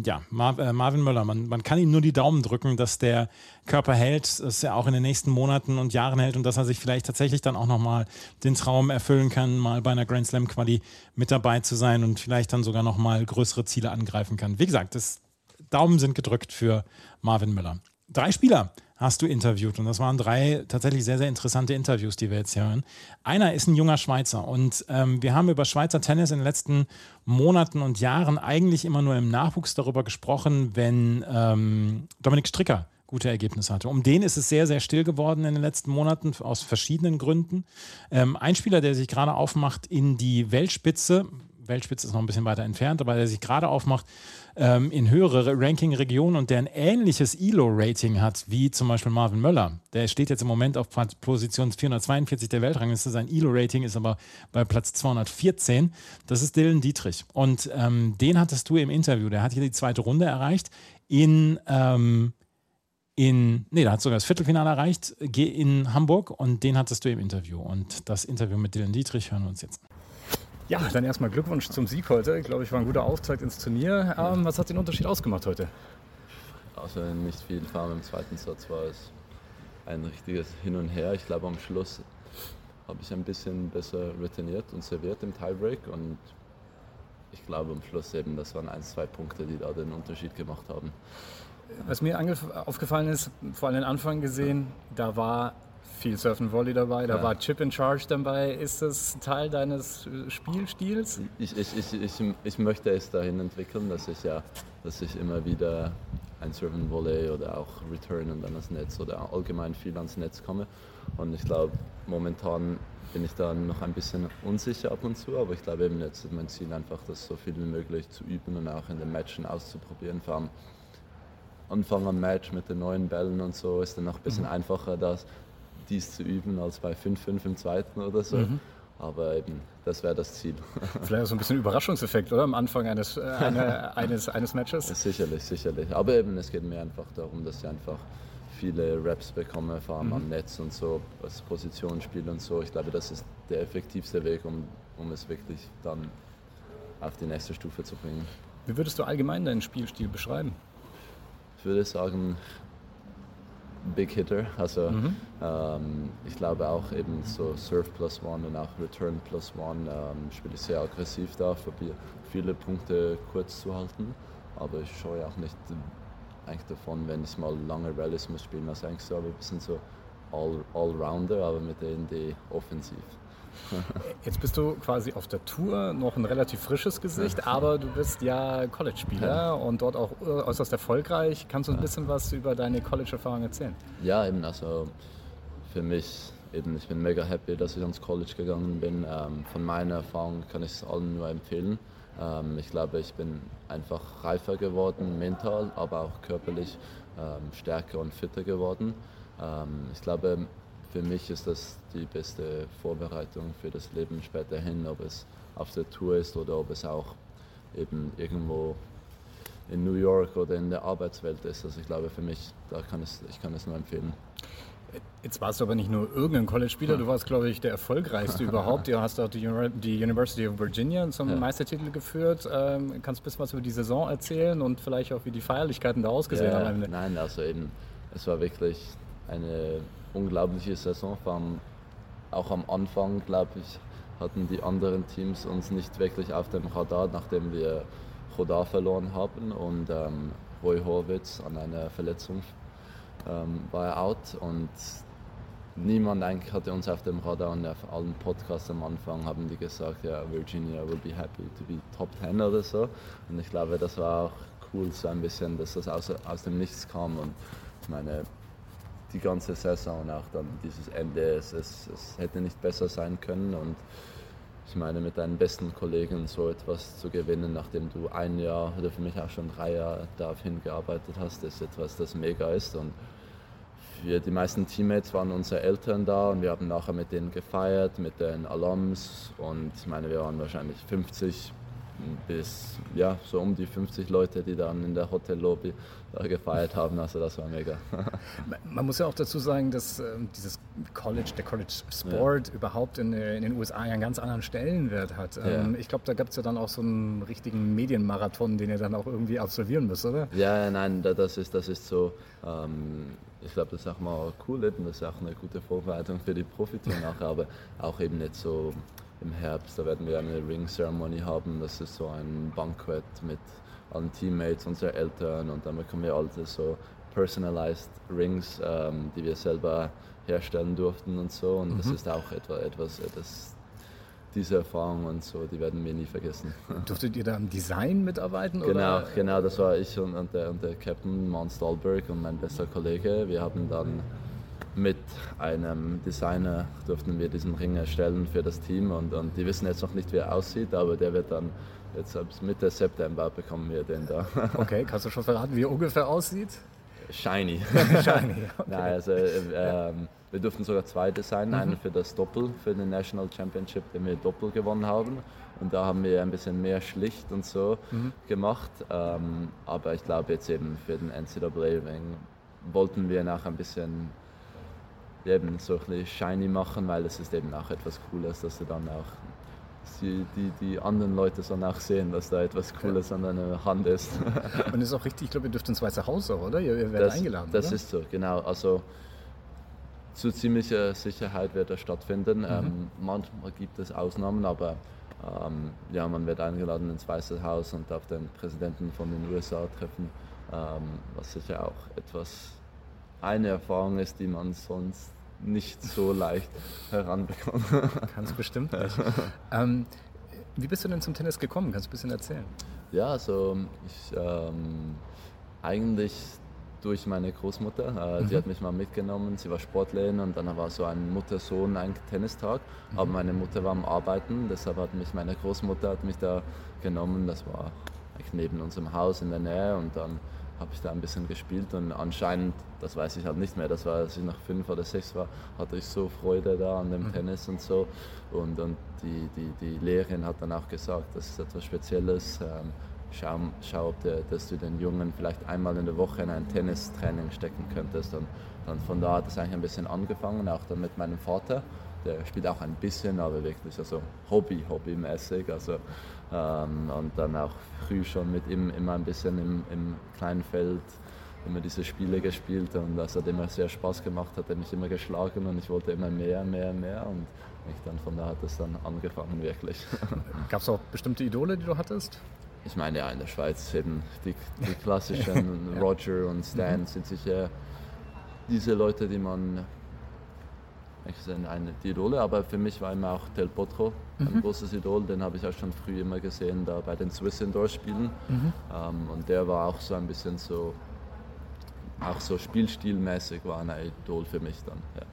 Marvin Möller, man kann ihm nur die Daumen drücken, dass der Körper hält, dass er auch in den nächsten Monaten und Jahren hält und dass er sich vielleicht tatsächlich dann auch nochmal den Traum erfüllen kann, mal bei einer Grand Slam Quali mit dabei zu sein und vielleicht dann sogar nochmal größere Ziele angreifen kann. Wie gesagt, Daumen sind gedrückt für Marvin Möller. 3 Spieler hast du interviewt und das waren 3 tatsächlich sehr, sehr interessante Interviews, die wir jetzt hier hören. Einer ist ein junger Schweizer und wir haben über Schweizer Tennis in den letzten Monaten und Jahren eigentlich immer nur im Nachwuchs darüber gesprochen, wenn Dominik Stricker gute Ergebnisse hatte. Um den ist es sehr, sehr still geworden in den letzten Monaten aus verschiedenen Gründen. Ein Spieler, der sich gerade aufmacht in die Weltspitze ist noch ein bisschen weiter entfernt, aber der sich gerade aufmacht in höhere Ranking-Regionen und der ein ähnliches ELO-Rating hat, wie zum Beispiel Marvin Möller. Der steht jetzt im Moment auf Position 442 der Weltrangliste. Sein ELO-Rating ist aber bei Platz 214. Das ist Dylan Dietrich. Und den hattest du im Interview. Der hat hier die 2. Runde erreicht da hat sogar das Viertelfinale erreicht in Hamburg und den hattest du im Interview. Und das Interview mit Dylan Dietrich hören wir uns jetzt an. Ja, dann erstmal Glückwunsch zum Sieg heute. Ich glaube, ich war ein guter Auftakt ins Turnier. Was hat den Unterschied ausgemacht heute? Also nicht viel, vor allem im zweiten Satz war es ein richtiges Hin und Her. Ich glaube, am Schluss habe ich ein bisschen besser returniert und serviert im Tiebreak und ich glaube am Schluss eben, das waren 1-2 Punkte, die da den Unterschied gemacht haben. Was mir aufgefallen ist, vor allem den Anfang gesehen, da war viel Surf and Volley dabei, da war Chip in Charge dabei. Ist das Teil deines Spielstils? Ich möchte es dahin entwickeln, dass ich immer wieder ein Serve-and-Volley oder auch Return und dann ans Netz oder allgemein viel ans Netz komme. Und ich glaube, momentan bin ich da noch ein bisschen unsicher ab und zu, aber ich glaube eben jetzt ist mein Ziel einfach, das so viel wie möglich zu üben und auch in den Matchen auszuprobieren. Vor allem Anfang am Match mit den neuen Bällen und so ist dann noch ein bisschen einfacher, dies zu üben als bei 5-5 im zweiten oder so. Aber eben, das wäre das Ziel. Vielleicht auch so ein bisschen Überraschungseffekt, oder? Am Anfang eines Matches? Sicherlich. Aber eben, es geht mir einfach darum, dass ich einfach viele Reps bekomme, vor allem am Netz und so, als Positionsspiel und so. Ich glaube, das ist der effektivste Weg, um es wirklich dann auf die nächste Stufe zu bringen. Wie würdest du allgemein deinen Spielstil beschreiben? Ich würde sagen, Big Hitter, also ich glaube auch eben so Serve +1 und auch Return +1 spiele ich sehr aggressiv da, probiere viele Punkte kurz zu halten, aber ich scheue auch nicht eigentlich davon, wenn ich mal lange Rallies muss spielen, also eigentlich so ein bisschen so Allrounder, aber mit der Idee offensiv. Jetzt bist du quasi auf der Tour, noch ein relativ frisches Gesicht, aber du bist ja College-Spieler und dort auch äußerst erfolgreich. Kannst du ein bisschen was über deine College-Erfahrung erzählen? Ja, eben, also für mich, eben, ich bin mega happy, dass ich ans College gegangen bin. Von meiner Erfahrung kann ich es allen nur empfehlen. Ich glaube, ich bin einfach reifer geworden, mental, aber auch körperlich stärker und fitter geworden. Ich glaube, für mich ist das die beste Vorbereitung für das Leben späterhin, ob es auf der Tour ist oder ob es auch eben irgendwo in New York oder in der Arbeitswelt ist. Also ich glaube, für mich, ich kann es nur empfehlen. Jetzt warst du aber nicht nur irgendein College-Spieler, du warst, glaube ich, der erfolgreichste überhaupt. Du hast auch die University of Virginia zum Meistertitel geführt. Kannst du ein bisschen was über die Saison erzählen und vielleicht auch, wie die Feierlichkeiten da ausgesehen haben? Nein, also eben, es war wirklich eine unglaubliche Saison. Auch am Anfang, glaube ich, hatten die anderen Teams uns nicht wirklich auf dem Radar, nachdem wir Chodar verloren haben und Roy Horwitz an einer Verletzung war out und niemand eigentlich hatte uns auf dem Radar und auf allen Podcasts am Anfang haben die gesagt, ja, Virginia will be happy to be Top 10 oder so. Und ich glaube, das war auch cool, so ein bisschen, dass das aus dem Nichts kam und ich meine, die ganze Saison und auch dann dieses Ende, es hätte nicht besser sein können und ich meine, mit deinen besten Kollegen so etwas zu gewinnen, nachdem du ein Jahr oder für mich auch schon 3 Jahre darauf hingearbeitet hast, ist etwas, das mega ist und für die meisten Teammates waren unsere Eltern da und wir haben nachher mit denen gefeiert, mit den Alums und ich meine, wir waren wahrscheinlich 50 bis so um die 50 Leute, die dann in der Hotellobby gefeiert haben, also das war mega. Man muss ja auch dazu sagen, dass der College-Sport überhaupt in den USA ja einen ganz anderen Stellenwert hat. Ich glaube, da gab es ja dann auch so einen richtigen Medienmarathon, den ihr dann auch irgendwie absolvieren müsst, oder? Ja, nein, das ist so, ich glaube, das ist auch mal cool, eben, das ist auch eine gute Vorbereitung für die Profitour nachher, aber auch eben nicht so im Herbst, da werden wir eine Ring-Ceremony haben, das ist so ein Banquet mit allen Teammates, unsere Eltern und dann bekommen wir alte so personalized Rings, die wir selber herstellen durften und so und das ist auch etwas, diese Erfahrung und so, die werden wir nie vergessen. Durftet ihr da am Design mitarbeiten? Genau, das war ich und der Captain Mount Stahlberg und mein bester Kollege, wir haben dann mit einem Designer durften wir diesen Ring erstellen für das Team und die wissen jetzt noch nicht, wie er aussieht, aber der wird dann jetzt ab Mitte September bekommen wir den da. Okay, kannst du schon verraten, wie er ungefähr aussieht? Shiny. Shiny, okay. Nein, also wir durften sogar 2 designen, einen für das Doppel, für den National Championship, den wir Doppel gewonnen haben und da haben wir ein bisschen mehr schlicht und so gemacht, aber ich glaube jetzt eben für den NCAA-Ring wollten wir nach ein bisschen eben so ein bisschen shiny machen, weil es ist eben auch etwas Cooles, dass du dann auch die anderen Leute dann auch sehen, dass da etwas Cooles an deiner Hand ist. Und das ist auch richtig, ich glaube, ihr dürft ins Weiße Haus auch, oder? Ihr werdet eingeladen, Das oder? ist so, genau. Also zu ziemlicher Sicherheit wird das stattfinden. Manchmal gibt es Ausnahmen, aber man wird eingeladen ins Weiße Haus und darf den Präsidenten von den USA treffen, was sicher auch eine Erfahrung ist, die man sonst nicht so leicht heranbekommt. Kannst bestimmt nicht. Wie bist du denn zum Tennis gekommen? Kannst du ein bisschen erzählen? Ja, also Eigentlich durch meine Großmutter. Die hat mich mal mitgenommen, sie war Sportlerin und dann war so ein Mutter-Sohn Tennistag. Aber meine Mutter war am Arbeiten, deshalb hat mich meine Großmutter da genommen. Das war eigentlich neben unserem Haus in der Nähe und dann habe ich da ein bisschen gespielt und anscheinend, das weiß ich halt nicht mehr, das war, als ich noch 5 oder 6 war, hatte ich so Freude da an dem Tennis und so. Und die Lehrerin hat dann auch gesagt, das ist etwas Spezielles. Schau, ob dass du den Jungen vielleicht einmal in der Woche in ein Tennistraining stecken könntest. Und dann von da hat es eigentlich ein bisschen angefangen, auch dann mit meinem Vater. Der spielt auch ein bisschen, aber wirklich also hobbymäßig. Also, und dann auch früh schon mit ihm immer ein bisschen im kleinen Feld immer diese Spiele gespielt. Und das hat immer sehr Spaß gemacht, hat er mich immer geschlagen und ich wollte immer mehr. Und dann von da hat es dann angefangen wirklich. Gab es auch bestimmte Idole, die du hattest? Ich meine, ja, in der Schweiz eben die klassischen Roger und Stan sind sicher diese Leute, die man, ich sind die Idole, aber für mich war immer auch Del Potro ein großes Idol, den habe ich auch schon früh immer gesehen, da bei den Swiss Indoor Spielen. Und der war auch so ein bisschen so, auch so spielstilmäßig war ein Idol für mich dann, ja.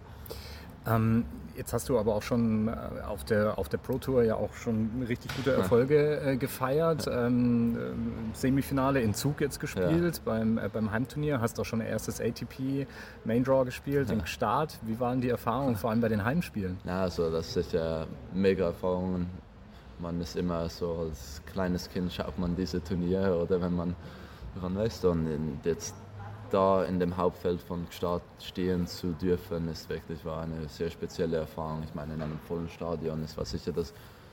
Jetzt hast du aber auch schon auf der Pro Tour ja auch schon richtig gute Erfolge gefeiert. Semifinale in Zug jetzt gespielt beim Heimturnier. Hast auch schon ein erstes ATP Main Draw gespielt im Start. Wie waren die Erfahrungen, vor allem bei den Heimspielen? Ja, also das ist ja mega Erfahrungen. Man ist immer so, als kleines Kind schaut man diese Turniere oder wenn man daran wächst. Und jetzt da in dem Hauptfeld von Gstaad stehen zu dürfen, war eine sehr spezielle Erfahrung. Ich meine, in einem vollen Stadion, es war sicher das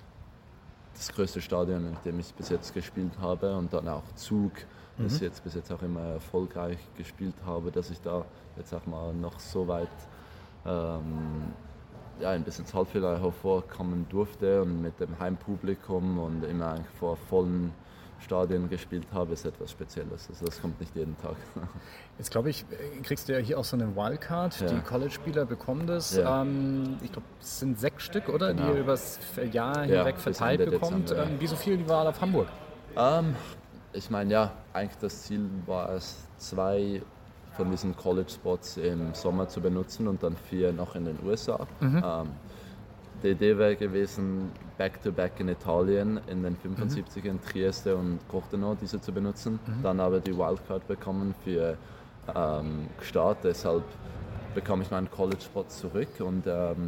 größte Stadion, in dem ich bis jetzt gespielt habe und dann auch Zug, das ich bis jetzt auch immer erfolgreich gespielt habe, dass ich da jetzt auch mal noch so weit ein bisschen ins Halbfinale hervorkommen durfte und mit dem Heimpublikum und immer eigentlich vor vollen Stadien gespielt habe, ist etwas Spezielles. Also das kommt nicht jeden Tag. Jetzt glaube ich, kriegst du ja hier auch so eine Wildcard. Die College-Spieler bekommen das. Ja. Ich glaube, es sind 6 Stück, oder? Genau. Die über das Jahr hinweg verteilt bekommt. Wie so viel war auf Hamburg? Ich meine, ja, eigentlich das Ziel war es, 2 von diesen College-Spots im Sommer zu benutzen und dann 4 noch in den USA. Die Idee wäre gewesen, back-to-back in Italien, in den 75 in Trieste und Corteno, diese zu benutzen. Dann aber die Wildcard bekommen für Gstaad, deshalb bekam ich meinen College-Spot zurück. Und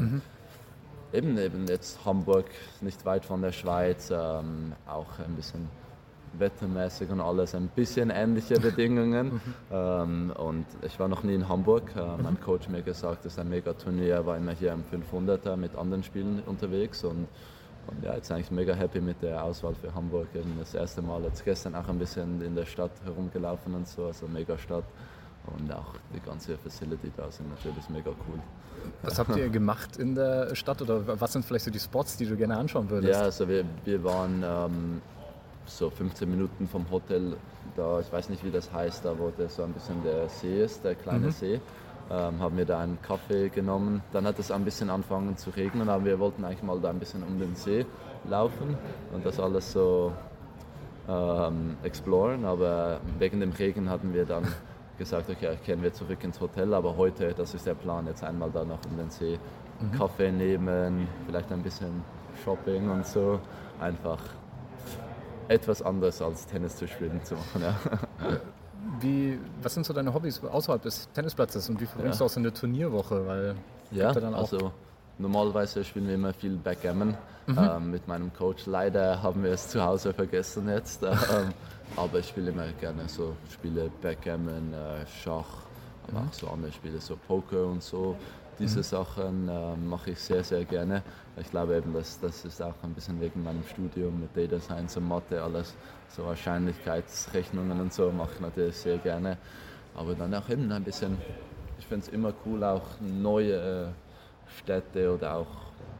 eben jetzt Hamburg, nicht weit von der Schweiz, auch ein bisschen wettermäßig und alles, ein bisschen ähnliche Bedingungen. Und ich war noch nie in Hamburg. Mein Coach hat mir gesagt, das ist ein Mega-Turnier. Er war immer hier am 500er mit anderen Spielen unterwegs. Und ja, jetzt eigentlich mega happy mit der Auswahl für Hamburg. Eben das erste Mal, jetzt gestern auch ein bisschen in der Stadt herumgelaufen und so, also mega Stadt. Und auch die ganze Facility da sind natürlich mega cool. Was habt ihr gemacht in der Stadt oder was sind vielleicht so die Spots, die du gerne anschauen würdest? Ja, also wir waren so 15 Minuten vom Hotel da, ich weiß nicht wie das heißt, da wo so ein bisschen der See ist, der kleine See. Haben wir da einen Kaffee genommen. Dann hat es ein bisschen angefangen zu regnen, aber wir wollten eigentlich mal da ein bisschen um den See laufen und das alles so exploren. Aber wegen dem Regen hatten wir dann gesagt, okay, kehren wir zurück ins Hotel, aber heute, das ist der Plan, jetzt einmal da noch um den See Kaffee nehmen, vielleicht ein bisschen Shopping und so, einfach etwas anderes als Tennis zu spielen zu machen. Ja. Was sind so deine Hobbys außerhalb des Tennisplatzes und wie verbringst du auch so eine Turnierwoche? Weil dann auch also normalerweise spielen wir immer viel Backgammon mit meinem Coach. Leider haben wir es zu Hause vergessen jetzt, aber ich spiele immer gerne so Spiele Backgammon, Schach, aber auch so andere Spiele, so Poker und so. Diese Sachen mache ich sehr, sehr gerne. Ich glaube eben, das ist auch ein bisschen wegen meinem Studium mit Data Science und Mathe, alles so Wahrscheinlichkeitsrechnungen und so mache ich natürlich sehr gerne. Aber dann auch eben ein bisschen, ich finde es immer cool, auch neue Städte oder auch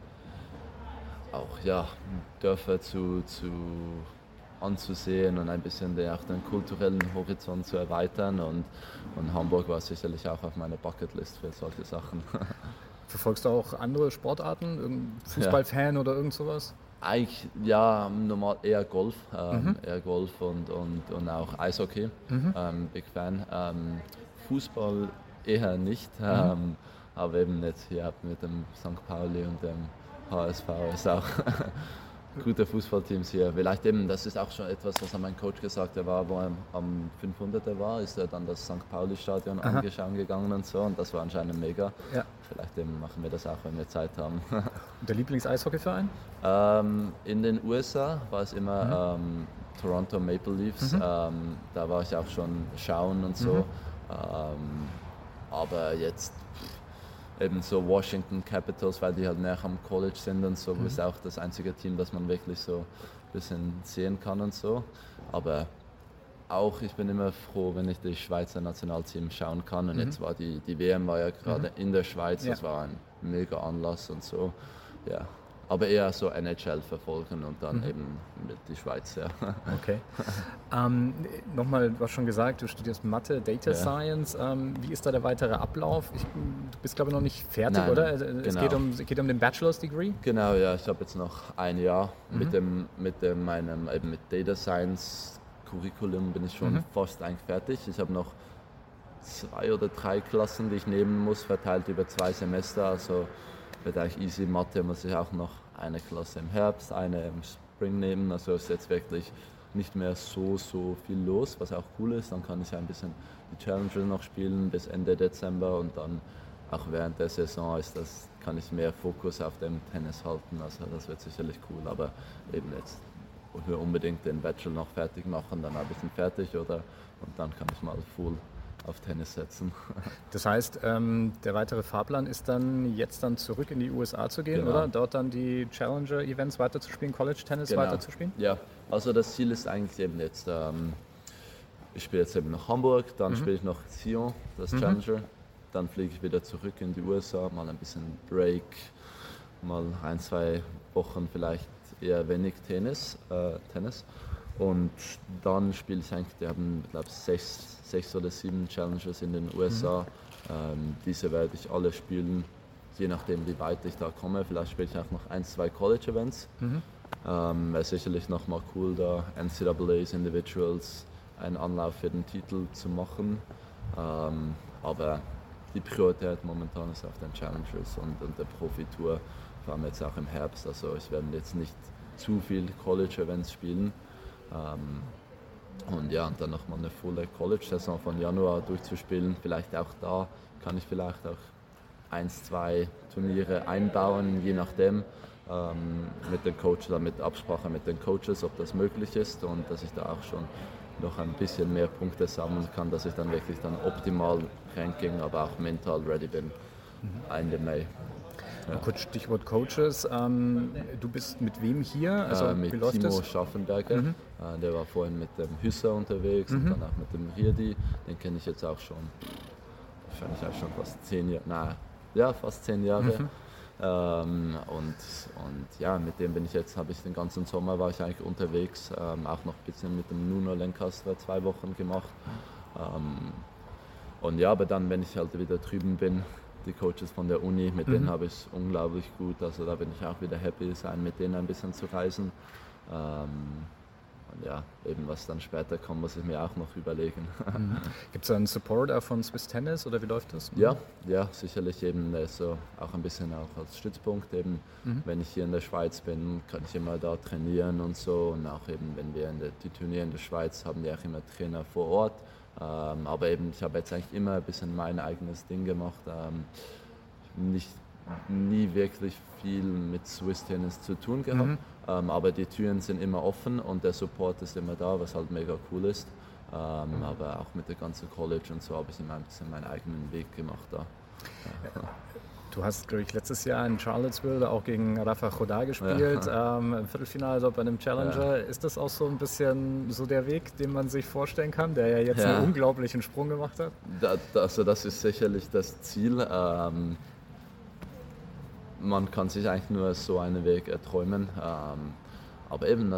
Dörfer anzusehen und ein bisschen auch den kulturellen Horizont zu erweitern. Und Hamburg war sicherlich auch auf meiner Bucketlist für solche Sachen. Verfolgst du auch andere Sportarten? Fußballfan oder irgend sowas? Eigentlich ja, normal eher Golf, eher Golf und auch Eishockey, Big Fan. Fußball eher nicht, aber eben jetzt hier mit dem St. Pauli und dem HSV ist auch gute Fußballteams hier. Vielleicht eben, das ist auch schon etwas, was mein Coach gesagt hat, wo er am 500er war, ist er dann das St. Pauli-Stadion angeschaut gegangen und so, und das war anscheinend mega. Ja. Vielleicht eben machen wir das auch, wenn wir Zeit haben. Und der Lieblings-Eishockeyverein? In den USA war es immer Toronto Maple Leafs. Da war ich auch schon schauen und so. Aber jetzt eben so Washington Capitals, weil die halt näher am College sind und so, ist auch das einzige Team, das man wirklich so ein bisschen sehen kann und so. Aber auch, ich bin immer froh, wenn ich das Schweizer Nationalteam schauen kann. Und jetzt war die WM war ja gerade in der Schweiz, das war ein mega Anlass und so. Ja. Aber eher so NHL verfolgen und dann eben mit die Schweiz. Ja. Okay. Nochmal, du hast schon gesagt, du studierst Mathe, Data Science. Wie ist da der weitere Ablauf? Du bist, glaube ich, noch nicht fertig, oder? Es geht um den Bachelor's Degree? Genau, ja. Ich habe jetzt noch ein Jahr mit meinem eben mit Data Science Curriculum bin ich schon fast eigentlich fertig. Ich habe noch 2 oder 3 Klassen, die ich nehmen muss, verteilt über 2 Semester. Also wird eigentlich easy. Mathe muss ich auch noch eine Klasse im Herbst, eine im Spring nehmen. Also ist jetzt wirklich nicht mehr so viel los, was auch cool ist. Dann kann ich ein bisschen die Challenger noch spielen bis Ende Dezember, und dann auch während der Saison kann ich mehr Fokus auf dem Tennis halten. Also das wird sicherlich cool, aber eben jetzt unbedingt den Bachelor noch fertig machen, dann habe ich ihn fertig, und dann kann ich mal full auf Tennis setzen. Das heißt, der weitere Fahrplan ist dann jetzt zurück in die USA zu gehen, oder? Dort dann die Challenger-Events weiterzuspielen, College-Tennis weiterzuspielen? Ja, also das Ziel ist eigentlich eben jetzt, ich spiele jetzt eben nach Hamburg, dann spiele ich noch Sion, das Challenger, dann fliege ich wieder zurück in die USA, mal ein bisschen Break, mal 1-2 Wochen vielleicht eher wenig Tennis. Und dann spiele ich eigentlich, die haben, glaube ich, 6 oder 7 Challengers in den USA. Diese werde ich alle spielen, je nachdem wie weit ich da komme. Vielleicht spiele ich auch noch 1-2 College-Events. Wäre sicherlich nochmal cool, da NCAAs, Individuals, einen Anlauf für den Titel zu machen. Aber die Priorität momentan ist auf den Challengers und der Profitour, vor allem jetzt auch im Herbst. Also ich werde jetzt nicht zu viel College-Events spielen. Und dann nochmal eine volle College-Saison von Januar durchzuspielen. Vielleicht auch da kann ich vielleicht auch 1-2 Turniere einbauen, je nachdem, mit den Coaches, mit Absprache mit den Coaches, ob das möglich ist, und dass ich da auch schon noch ein bisschen mehr Punkte sammeln kann, dass ich dann wirklich optimal Ranking, aber auch mental ready bin, Ende Mai. Ja. Kurz Stichwort Coaches. Du bist mit wem hier? Also, mit wie läuft Timo das? Schaffenberger. Der war vorhin mit dem Hüsser unterwegs und dann auch mit dem Riedi. Den kenne ich jetzt auch schon, wahrscheinlich auch schon fast 10 Jahre. Fast 10 Jahre. Und mit dem habe ich den ganzen Sommer war ich eigentlich unterwegs. Auch noch ein bisschen mit dem Nuno Lancaster 2 Wochen gemacht. Aber dann, wenn ich halt wieder drüben bin, die Coaches von der Uni, mit denen habe ich es unglaublich gut. Also da bin ich auch wieder happy sein, mit denen ein bisschen zu reisen. Eben was dann später kommt, muss ich mir auch noch überlegen. Gibt es einen Support auch von Swiss Tennis, oder wie läuft das? Ja, sicherlich eben so auch ein bisschen auch als Stützpunkt. Eben, wenn ich hier in der Schweiz bin, kann ich immer da trainieren und so. Und auch eben, wenn wir die Turniere in der Schweiz haben, die auch immer Trainer vor Ort. Aber eben, ich habe jetzt eigentlich immer ein bisschen mein eigenes Ding gemacht. Nie wirklich viel mit Swiss Tennis zu tun gehabt. Aber die Türen sind immer offen und der Support ist immer da, was halt mega cool ist. Aber auch mit der ganzen College und so habe ich immer ein bisschen meinen eigenen Weg gemacht da. Du hast, glaube ich, letztes Jahr in Charlottesville auch gegen Rafa Chodar gespielt, im Viertelfinale dort bei einem Challenger. Ist das auch so ein bisschen so der Weg, den man sich vorstellen kann, der ja jetzt einen unglaublichen Sprung gemacht hat? Das ist sicherlich das Ziel. Man kann sich eigentlich nur so einen Weg erträumen. Aber eben,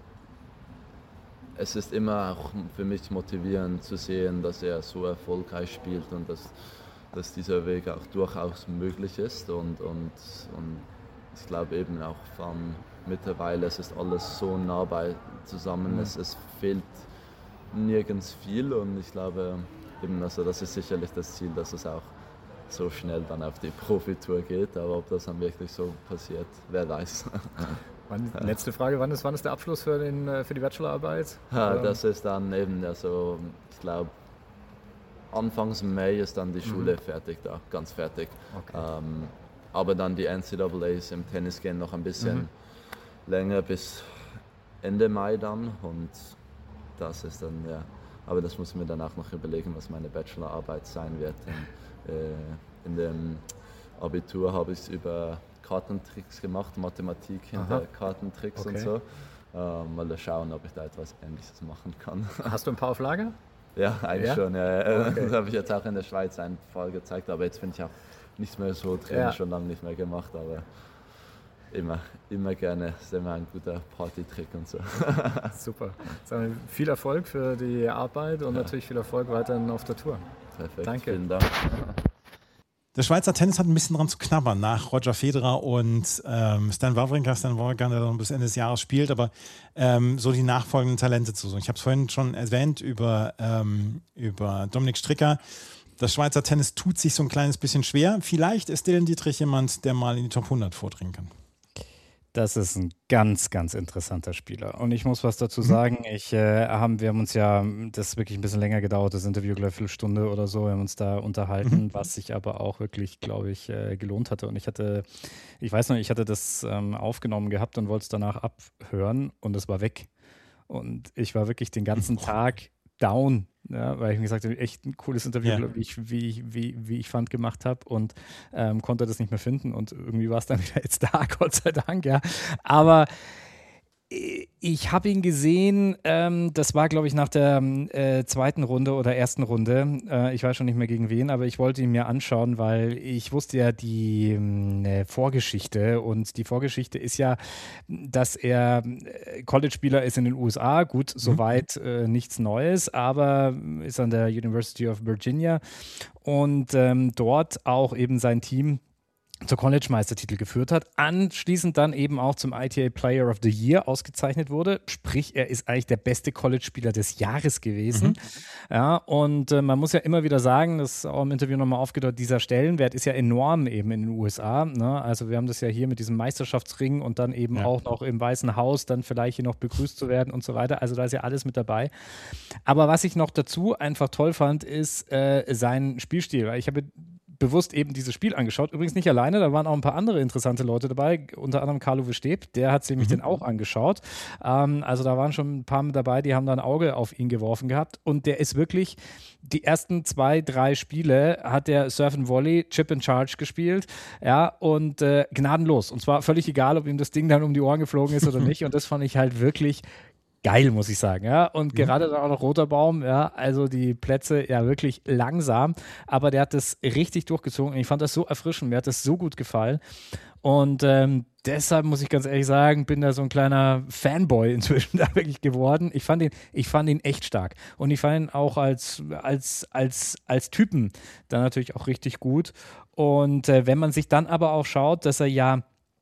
es ist immer auch für mich motivierend zu sehen, dass er so erfolgreich spielt und dass dieser Weg auch durchaus möglich ist. Und ich glaube eben auch mittlerweile es ist alles so nah zusammen, es fehlt nirgends viel und ich glaube, eben, also das ist sicherlich das Ziel, dass es auch so schnell dann auf die Profitour geht, aber ob das dann wirklich so passiert, wer weiß. Letzte Frage, wann ist der Abschluss für die Bachelorarbeit? Das ist dann eben, also ich glaube, Anfangs Mai ist dann die Schule fertig da, ganz fertig. Okay. Aber dann die NCAAs im Tennis gehen noch ein bisschen länger bis Ende Mai dann und das ist dann, ja, aber das muss ich mir dann auch noch überlegen, was meine Bachelorarbeit sein wird. In dem Abitur habe ich es über Kartentricks gemacht, Mathematik hinter Kartentricks und so. Mal schauen, ob ich da etwas Ähnliches machen kann. Hast du ein paar auf Lager? Ja, eigentlich schon. Ja. Okay. Das habe ich jetzt auch in der Schweiz einen Fall gezeigt, aber jetzt bin ich auch nicht mehr so drin, schon lange nicht mehr gemacht, aber immer gerne, das ist immer ein guter Partytrick und so. Super. Viel Erfolg für die Arbeit und natürlich viel Erfolg weiterhin auf der Tour. Perfekt, danke. Vielen Dank. Der Schweizer Tennis hat ein bisschen dran zu knabbern nach Roger Federer und Stan Wawrinka, der noch bis Ende des Jahres spielt, aber so die nachfolgenden Talente zu suchen. Ich habe es vorhin schon erwähnt über Dominik Stricker. Das Schweizer Tennis tut sich so ein kleines bisschen schwer. Vielleicht ist Dylan Dietrich jemand, der mal in die Top 100 vordringen kann. Das ist ein ganz, ganz interessanter Spieler. Und ich muss was dazu sagen. Wir haben uns ja, das ist wirklich ein bisschen länger gedauert, das Interview, gleich eine Viertelstunde oder so, wir haben uns da unterhalten, was sich aber auch wirklich, glaube ich, gelohnt hatte. Und ich hatte das aufgenommen gehabt und wollte es danach abhören und es war weg. Und ich war wirklich den ganzen Tag down, ja, weil ich mir gesagt habe, echt ein cooles Interview, wie ich fand, gemacht habe und konnte das nicht mehr finden und irgendwie war es dann wieder jetzt da, Gott sei Dank, ja. Aber ich habe ihn gesehen, das war, glaube ich, nach der zweiten Runde oder ersten Runde. Ich weiß schon nicht mehr gegen wen, aber ich wollte ihn mir anschauen, weil ich wusste ja die Vorgeschichte. Und die Vorgeschichte ist ja, dass er College-Spieler ist in den USA. Gut, soweit nichts Neues, aber ist an der University of Virginia und dort auch eben sein Team zur College-Meistertitel geführt hat, anschließend dann eben auch zum ITA Player of the Year ausgezeichnet wurde. Sprich, er ist eigentlich der beste College-Spieler des Jahres gewesen. Ja, und man muss ja immer wieder sagen, das ist auch im Interview nochmal aufgedeutet, dieser Stellenwert ist ja enorm eben in den USA. Ne? Also wir haben das ja hier mit diesem Meisterschaftsring und dann eben auch noch im Weißen Haus dann vielleicht hier noch begrüßt zu werden und so weiter. Also da ist ja alles mit dabei. Aber was ich noch dazu einfach toll fand, ist sein Spielstil. Ich habe bewusst eben dieses Spiel angeschaut. Übrigens nicht alleine, da waren auch ein paar andere interessante Leute dabei, unter anderem Carlo Steb, der hat sich nämlich den auch angeschaut. Also da waren schon ein paar mit dabei, die haben da ein Auge auf ihn geworfen gehabt und der ist wirklich, die ersten 2, 3 Spiele hat der Surf and Volley, Chip and Charge gespielt, ja, und gnadenlos. Und zwar völlig egal, ob ihm das Ding dann um die Ohren geflogen ist oder nicht und das fand ich halt wirklich geil, muss ich sagen, ja. Und gerade dann auch noch Roter Baum, ja, also die Plätze ja wirklich langsam, aber der hat das richtig durchgezogen und ich fand das so erfrischend, mir hat das so gut gefallen und deshalb muss ich ganz ehrlich sagen, bin da so ein kleiner Fanboy inzwischen da wirklich geworden. Ich fand ihn echt stark und ich fand ihn auch als Typen dann natürlich auch richtig gut und wenn man sich dann aber auch schaut, dass er ja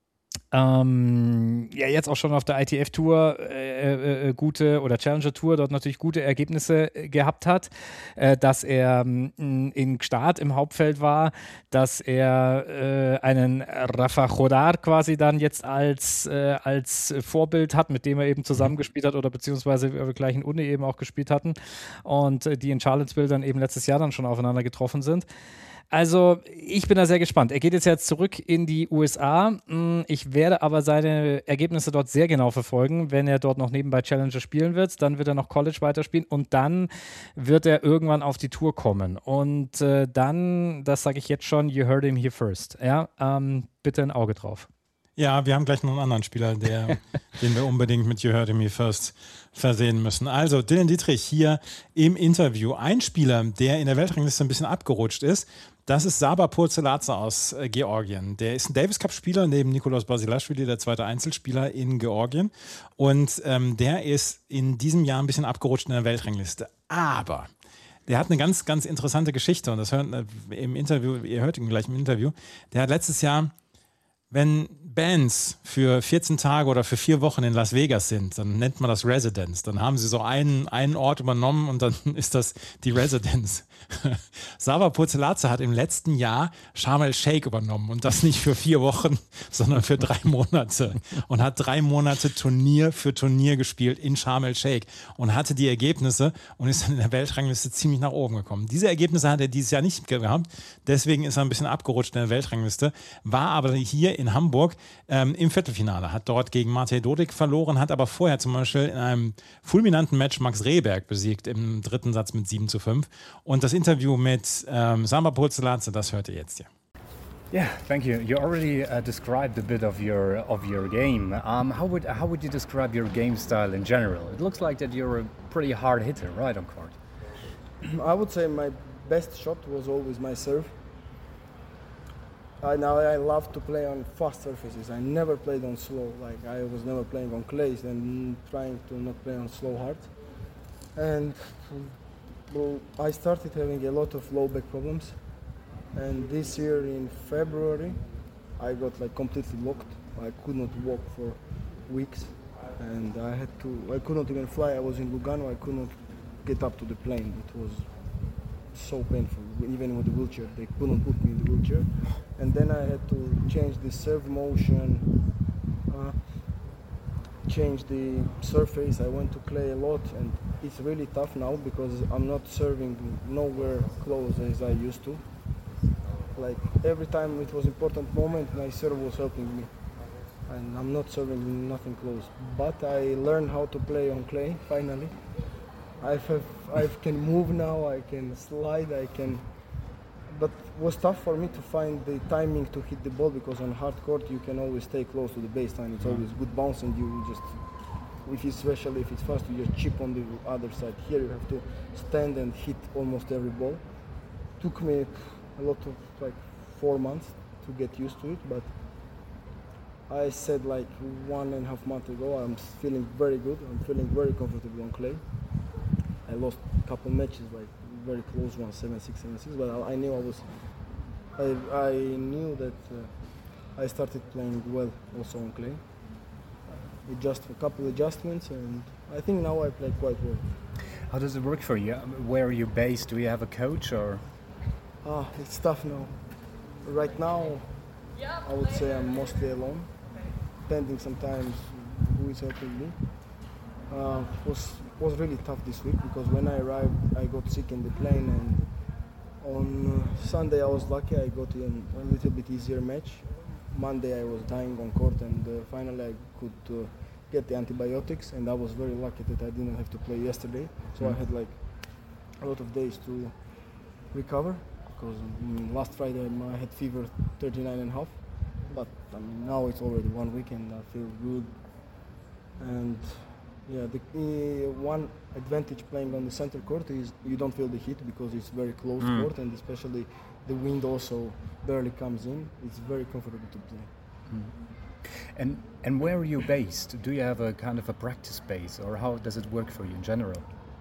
jetzt auch schon auf der ITF-Tour gute oder Challenger-Tour dort natürlich gute Ergebnisse gehabt hat, dass er in Start im Hauptfeld war, dass er einen Rafa Chodar quasi dann jetzt als Vorbild hat, mit dem er eben zusammengespielt hat oder beziehungsweise wir gleich in Uni eben auch gespielt hatten und die in Charlottesville dann eben letztes Jahr dann schon aufeinander getroffen sind. Also ich bin da sehr gespannt. Er geht jetzt zurück in die USA. Ich werde aber seine Ergebnisse dort sehr genau verfolgen. Wenn er dort noch nebenbei Challenger spielen wird, dann wird er noch College weiterspielen und dann wird er irgendwann auf die Tour kommen. Und dann, das sage ich jetzt schon, you heard him here first. Ja, bitte ein Auge drauf. Ja, wir haben gleich noch einen anderen Spieler, den wir unbedingt mit You Heard Me First versehen müssen. Also Dylan Dietrich hier im Interview. Ein Spieler, der in der Weltrangliste ein bisschen abgerutscht ist, das ist Saba Purzeladze aus Georgien. Der ist ein Davis-Cup-Spieler neben Nikolaus Basilashvili, der zweite Einzelspieler in Georgien. Und der ist in diesem Jahr ein bisschen abgerutscht in der Weltrangliste. Aber der hat eine ganz, ganz interessante Geschichte und das hört im Interview, ihr hört ihn gleich im Interview. Der hat letztes Jahr Wenn Bands für 14 Tage oder für 4 Wochen in Las Vegas sind, dann nennt man das Residence. Dann haben sie so einen Ort übernommen und dann ist das die Residence. Sava Purzelaze hat im letzten Jahr Sharm el-Sheikh übernommen und das nicht für 4 Wochen, sondern für 3 Monate und hat 3 Monate Turnier für Turnier gespielt in Sharm el-Sheikh und hatte die Ergebnisse und ist dann in der Weltrangliste ziemlich nach oben gekommen. Diese Ergebnisse hat er dieses Jahr nicht gehabt, deswegen ist er ein bisschen abgerutscht in der Weltrangliste, war aber hier in Hamburg im Viertelfinale, hat dort gegen Matej Dodik verloren, hat aber vorher zum Beispiel in einem fulminanten Match Max Rehberg besiegt im 3. Satz mit 7:5 und das Interview mit Sava Purzelaze, das hört ihr jetzt hier. Yeah, thank you. You already described a bit of your game. How would you describe your game style in general? It looks like that you're a pretty hard hitter, right, on court? I would say my best shot was always my serve. I love to play on fast surfaces. I never played on slow. Like I was never playing on clays and trying to not play on slow hard. And I started having a lot of low back problems. And this year in February, I got like completely locked. I could not walk for weeks, and I could not even fly. I was in Lugano. I could not get up to the plane. It was so painful, even with the wheelchair. They couldn't put me in the wheelchair. And then I had to change the serve motion, change the surface. I went to clay a lot, and it's really tough now because I'm not serving nowhere close as I used to. Like every time it was important moment, my serve was helping me, and I'm not serving nothing close. But I learned how to play on clay finally. I can move now. I can slide. But it was tough for me to find the timing to hit the ball because on hard court you can always stay close to the baseline. It's always good bounce, and you just, especially if it's fast, you just chip on the other side. Here you have to stand and hit almost every ball. Took me a lot of 4 months to get used to it, but I said 1.5 months ago I'm feeling very good. I'm feeling very comfortable on clay. I lost a couple matches, very close ones, 7-6, 7-6, but I knew I knew that I started playing well also on clay. Just a couple adjustments, and I think now I play quite well. How does it work for you? Where are you based? Do you have a coach or? It's tough now. Right now, I would say I'm mostly alone, depending sometimes who is helping me. Was really tough this week because when I arrived, I got sick in the plane, and on Sunday I was lucky. I got in a little bit easier match. Monday I was dying on court, and finally I could get the antibiotics, and I was very lucky that I didn't have to play yesterday. So I had a lot of days to recover. Because last Friday I had fever 39.5, but now it's already 1 week and I feel good. And yeah, the one advantage playing on the center court is you don't feel the heat because it's very close court, and especially the wind also barely comes in. It's very comfortable to play. And where are you based? Do you have a kind of a practice base, or how does it work for you in general?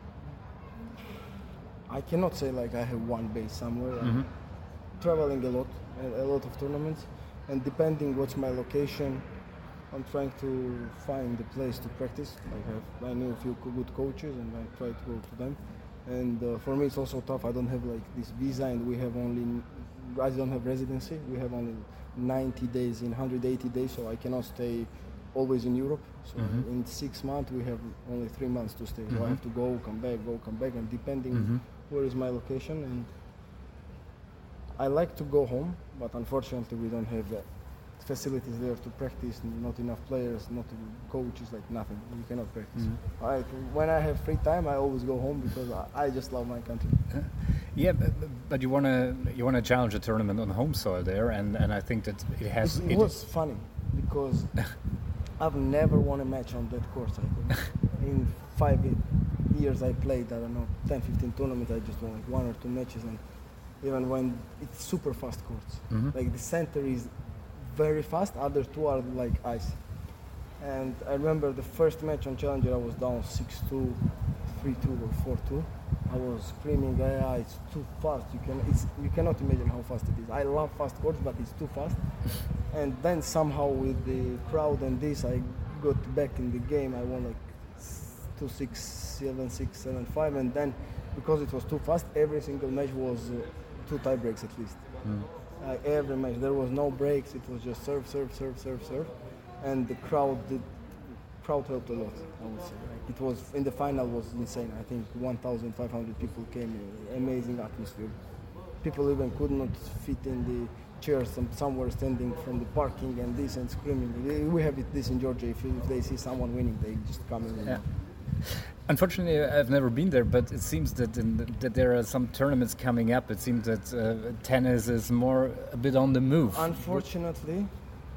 I cannot say I have one base somewhere. I'm traveling a lot of tournaments, and depending what's my location, I'm trying to find the place to practice. I know a few good coaches, and I try to go to them. And for me, it's also tough. I don't have this visa, and I don't have residency. We have only 90 days in 180 days, so I cannot stay always in Europe. So in 6 months, we have only 3 months to stay. So I have to go, come back, and depending where is my location. And I like to go home, but unfortunately we don't have facilities there to practice, not enough players, not coaches, nothing. You cannot practice. When I have free time, I always go home because I just love my country. Yeah, but you wanna challenge a tournament on home soil there, and I think that it has. It was funny because I've never won a match on that course. In 5 years I played, 10, 15 tournaments, I just won 1 or 2 matches, and even when it's super fast courts. The center is very fast, other 2 are like ice. And I remember the first match on Challenger, I was down 6-2, 3-2 or 4-2. I was screaming, it's too fast. You cannot imagine how fast it is. I love fast courts, but it's too fast. And then somehow with the crowd and this, I got back in the game. I won like 2-6, 7-6, 7-5, and then because it was too fast, every single match was 2 tie breaks at least. Every match, there was no breaks. It was just serve, and the crowd helped a lot. I would say it was in the final was insane. I think 1,500 people came. Amazing atmosphere. People even could not fit in the chairs. Some were standing from the parking and this and screaming. We have this in Georgia. If they see someone winning, they just come in. Yeah. Unfortunately, I've never been there, but it seems that that there are some tournaments coming up. It seems that tennis is more a bit on the move. Unfortunately,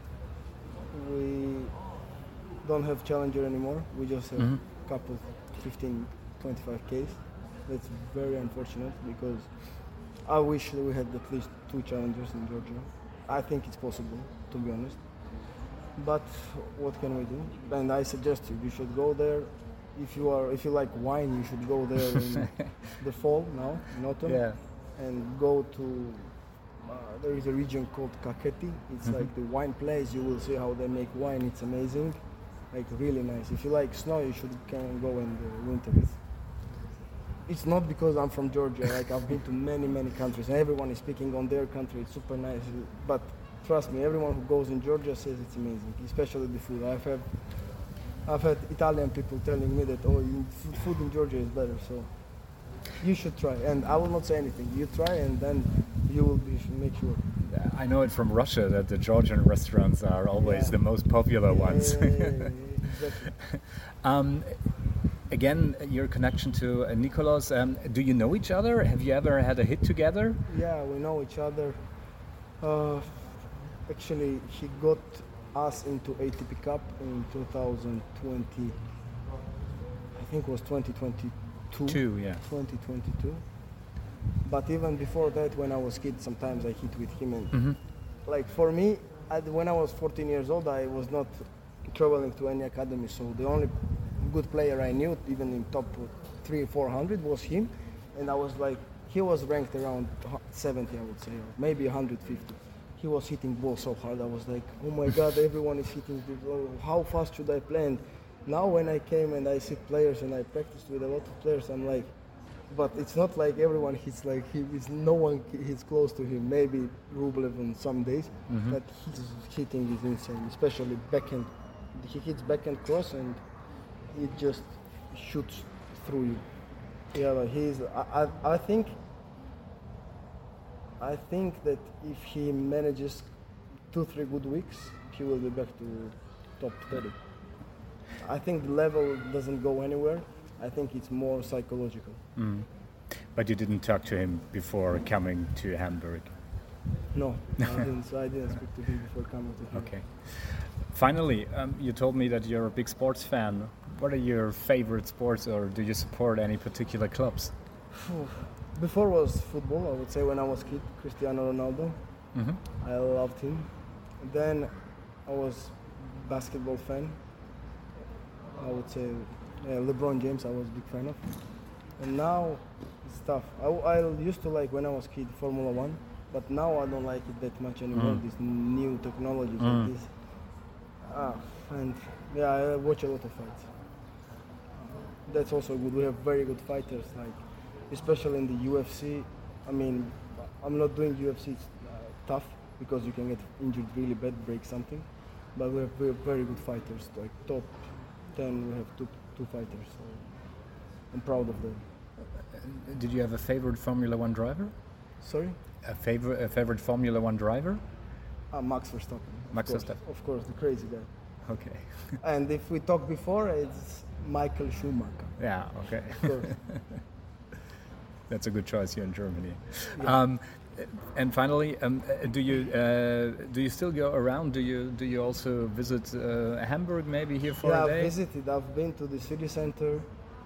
we don't have Challenger anymore. We just have a couple 15, 25Ks. That's very unfortunate because I wish we had at least 2 Challengers in Georgia. I think it's possible, to be honest. But what can we do? And I suggest you should go there. If you like wine, you should go there in the fall now, in autumn, and go to. There is a region called Kakheti. It's like the wine place. You will see how they make wine. It's amazing, like really nice. If you like snow, you can go in the winter. It's not because I'm from Georgia. Like I've been to many countries, and everyone is speaking on their country. It's super nice, but trust me, everyone who goes in Georgia says it's amazing, especially the food. I've had Italian people telling me that food in Georgia is better, so you should try. And I will not say anything. You try, and then you will make sure. I know it from Russia that the Georgian restaurants are always the most popular ones. Exactly. Again, your connection to Nicolas. Do you know each other? Have you ever had a hit together? Yeah, we know each other. Actually, he got us into ATP Cup in 2020. I think it was 2022. 2022. But even before that, when I was kid, sometimes I hit with him. And like for me, when I was 14 years old, I was not traveling to any academy. So the only good player I knew, even in top 300-400, was him. And I was like, he was ranked around 70, I would say, or maybe 150. He was hitting balls so hard. I was like, oh my God, everyone is hitting this. Oh, how fast should I play? And now when I came and I see players and I practiced with a lot of players, I'm like, but it's not like everyone hits like him. No one hits close to him. Maybe Rublev on some days, but his hitting is insane, especially backhand. He hits backhand cross and it just shoots through you. Yeah, but I think that if he manages 2-3 good weeks, he will be back to top 30. I think the level doesn't go anywhere. I think it's more psychological. But you didn't talk to him before coming to Hamburg? No, I didn't speak to him before coming to him. Okay. Finally, you told me that you're a big sports fan. What are your favorite sports, or do you support any particular clubs? Before was football, I would say. When I was a kid, Cristiano Ronaldo. I loved him. Then I was basketball fan. I would say LeBron James I was a big fan of. And now it's tough. I used to like when I was a kid Formula 1, but now I don't like it that much anymore. These new technologies like this. And yeah, I watch a lot of fights. That's also good. We have very good fighters, like especially in the UFC. I mean, I'm not doing UFC tough because you can get injured really bad, break something. But we have very good fighters, like top 10. We have two fighters. So I'm proud of them. Did you have a favorite Formula 1 driver? Sorry? A favorite Formula 1 driver? Max Verstappen. Max Verstappen. Of course, the crazy guy. Okay. And if we talk before, it's Michael Schumacher. Yeah, okay. Of course. That's a good choice here in Germany. Yeah. And finally, do you still go around? Do you also visit Hamburg maybe here for a day? Yeah, I've visited. I've been to the city center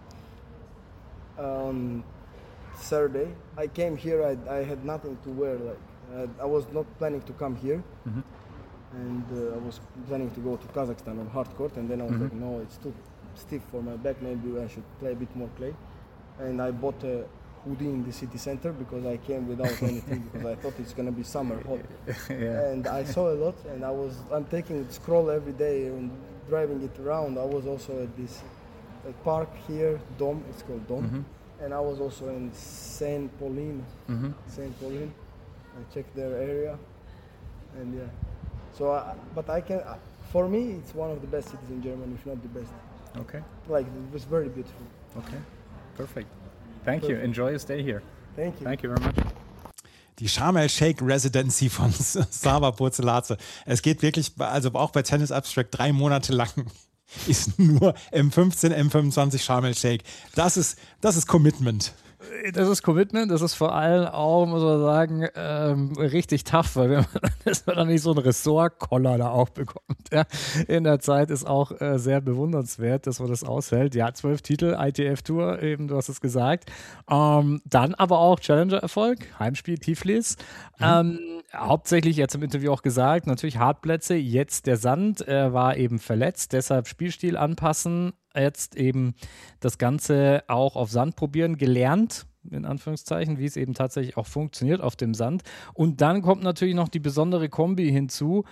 on Saturday. I came here. I had nothing to wear. I was not planning to come here, and I was planning to go to Kazakhstan on hard court. And then I was like, no, it's too stiff for my back. Maybe I should play a bit more clay. And I bought a hoodie in the city center because I came without anything because I thought it's gonna be summer hot. And I saw a lot, and I'm taking scroll every day and driving it around. I was also at this park here, Dom. It's called Dom, and I was also in Saint Pauline. Saint Pauline. I checked their area, and yeah. So, but I can. For me, it's one of the best cities in Germany, if not the best. Okay. Like, it was very beautiful. Okay. Perfect. Thank you. Enjoy your stay here. Thank you. Thank you very much. Die Sharm el-Sheikh Residency von Sava Purzelaze. Es geht wirklich, also auch bei Tennis Abstract 3 Monate lang ist nur M15, M25 Sharm el-Sheikh. Das ist Commitment. Das ist Commitment, das ist vor allem auch, muss man sagen, richtig tough, weil dass man dann nicht so einen Ressort-Koller da auch bekommt. Ja. In der Zeit ist auch sehr bewundernswert, dass man das aushält. Ja, 12 Titel, ITF Tour, eben, du hast es gesagt. Dann aber auch Challenger-Erfolg, Heimspiel Tiflis. Hauptsächlich jetzt im Interview auch gesagt, natürlich Hartplätze, jetzt der Sand, er war eben verletzt, deshalb Spielstil anpassen, jetzt eben das Ganze auch auf Sand probieren, gelernt, in Anführungszeichen, wie es eben tatsächlich auch funktioniert auf dem Sand. Und dann kommt natürlich noch die besondere Kombi hinzu,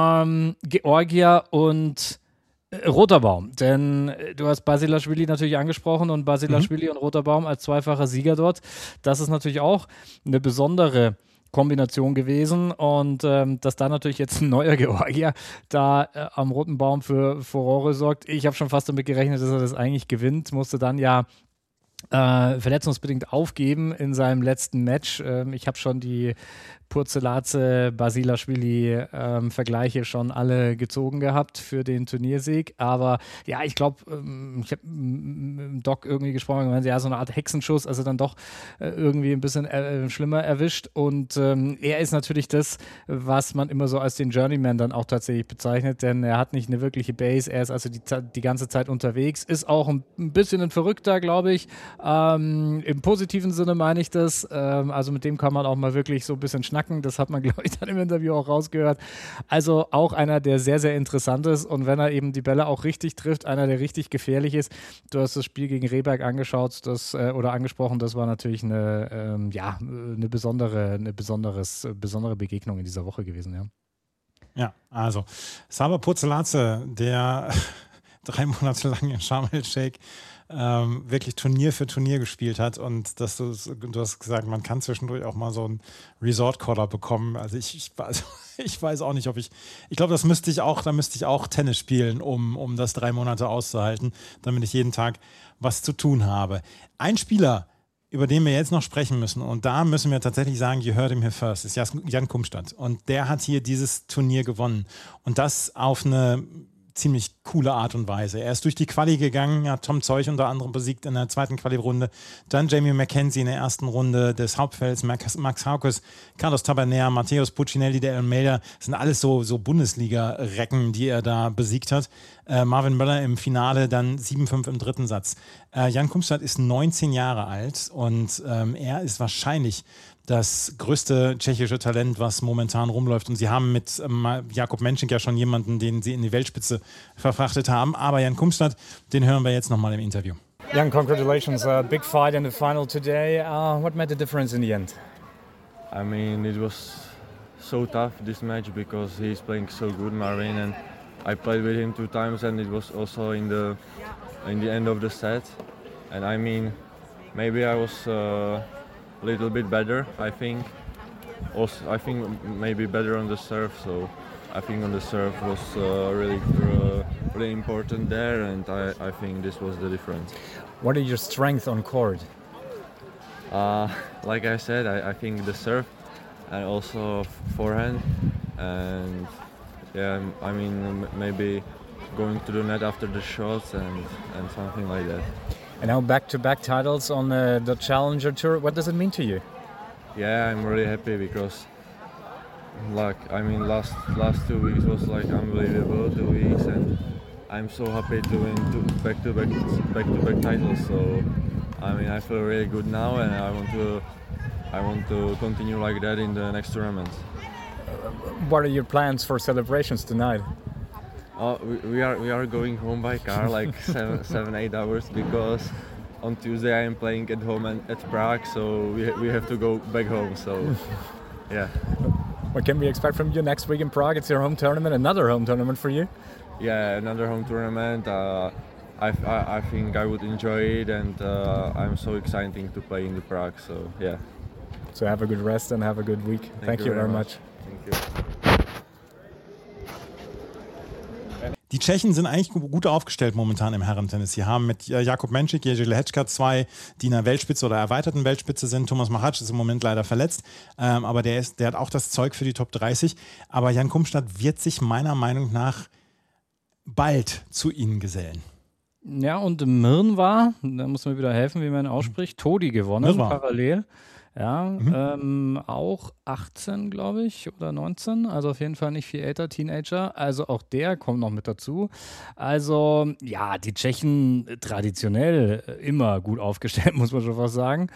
Georgia und Roterbaum, denn du hast Basilashvili natürlich angesprochen und Basilashvili und Roterbaum als zweifacher Sieger dort, das ist natürlich auch eine besondere Kombination gewesen und dass da natürlich jetzt ein neuer Georgier da am Roten Baum für Furore sorgt. Ich habe schon fast damit gerechnet, dass er das eigentlich gewinnt, musste dann ja verletzungsbedingt aufgeben in seinem letzten Match. Ich habe schon die Purzelaze Basilashvili Vergleiche schon alle gezogen gehabt für den Turniersieg, aber ja, ich glaube, ich habe im Doc irgendwie gesprochen, ja, so eine Art Hexenschuss, also dann doch irgendwie ein bisschen schlimmer erwischt und er ist natürlich das, was man immer so als den Journeyman dann auch tatsächlich bezeichnet, denn er hat nicht eine wirkliche Base, er ist also die ganze Zeit unterwegs, ist auch ein bisschen ein Verrückter, glaube ich, im positiven Sinne meine ich das, also mit dem kann man auch mal wirklich so ein bisschen schnacken. Das hat man, glaube ich, dann im Interview auch rausgehört. Also auch einer, der sehr, sehr interessant ist und wenn er eben die Bälle auch richtig trifft, einer, der richtig gefährlich ist. Du hast das Spiel gegen Rehberg angeschaut oder angesprochen, das war natürlich eine besondere Begegnung in dieser Woche gewesen. Ja, ja, also Sava Purzelaze, der 3 Monate lang in Sharm el-Sheikh wirklich Turnier für Turnier gespielt hat und dass du hast gesagt, man kann zwischendurch auch mal so einen Resort-Caller bekommen. Also ich weiß auch nicht, ich glaube, da müsste ich auch Tennis spielen, um das 3 Monate auszuhalten, damit ich jeden Tag was zu tun habe. Ein Spieler, über den wir jetzt noch sprechen müssen, und da müssen wir tatsächlich sagen, you heard him here first, ist Jan Kumstad. Und der hat hier dieses Turnier gewonnen. Und das auf eine ziemlich coole Art und Weise. Er ist durch die Quali gegangen, hat Tom Zeuch unter anderem besiegt in der zweiten Quali-Runde, dann Jamie McKenzie in der ersten Runde des Hauptfelds, Max Haukes, Carlos Taberner, Matthäus Puccinelli, der Almeida, das sind alles so Bundesliga-Recken, die er da besiegt hat. Marvin Möller im Finale, dann 7-5 im dritten Satz. Jan Kumstad ist 19 Jahre alt und er ist wahrscheinlich das größte tschechische Talent, was momentan rumläuft. Und sie haben mit Jakub Menschik ja schon jemanden, den sie in die Weltspitze verfrachtet haben. Aber Jan Kumstad, den hören wir jetzt nochmal im Interview. Jan, congratulations. Big fight in the final today. What made the difference in the end? I mean, it was so tough, this match, because he's playing so good, Marvin. And I played with him 2 times, and it was also in the end of the set. And I mean, maybe I was a little bit better, I think. Also, I think maybe better on the serve. So I think on the serve was really important there, and I think this was the difference. What are your strengths on court? Like I said, I think the serve and also forehand, and yeah, I mean maybe going to the net after the shots and something like that. And now back-to-back titles on the Challenger Tour. What does it mean to you? Yeah, I'm really happy because, like, I mean, last 2 weeks was like unbelievable 2 weeks, and I'm so happy to win back-to-back titles. So, I mean, I feel really good now, and I want to continue like that in the next tournament. What are your plans for celebrations tonight? We are going home by car like 7-8 hours because on Tuesday I'm playing at home at Prague, so we have to go back home. So, yeah. What can we expect from you next week in Prague? It's your home tournament, another home tournament for you. Yeah, another home tournament. I think I would enjoy it, and I'm so exciting to play in the Prague. So yeah. So have a good rest and have a good week. Thank you very much. Thank you. Die Tschechen sind eigentlich gut aufgestellt momentan im Herrentennis. Sie haben mit Jakub Menšík, Jerzy Lehečka zwei, die in der Weltspitze oder erweiterten Weltspitze sind. Thomas Machac ist im Moment leider verletzt, aber der hat auch das Zeug für die Top 30. Aber Jan Kumstad wird sich meiner Meinung nach bald zu ihnen gesellen. Ja, und Mirnwa, da muss man wieder helfen, wie man ihn ausspricht, Todi gewonnen, Mirnwa. Parallel. Ja, auch 18, glaube ich, oder 19, also auf jeden Fall nicht viel älter, Teenager, also auch der kommt noch mit dazu. Also ja, die Tschechen traditionell immer gut aufgestellt, muss man schon fast sagen.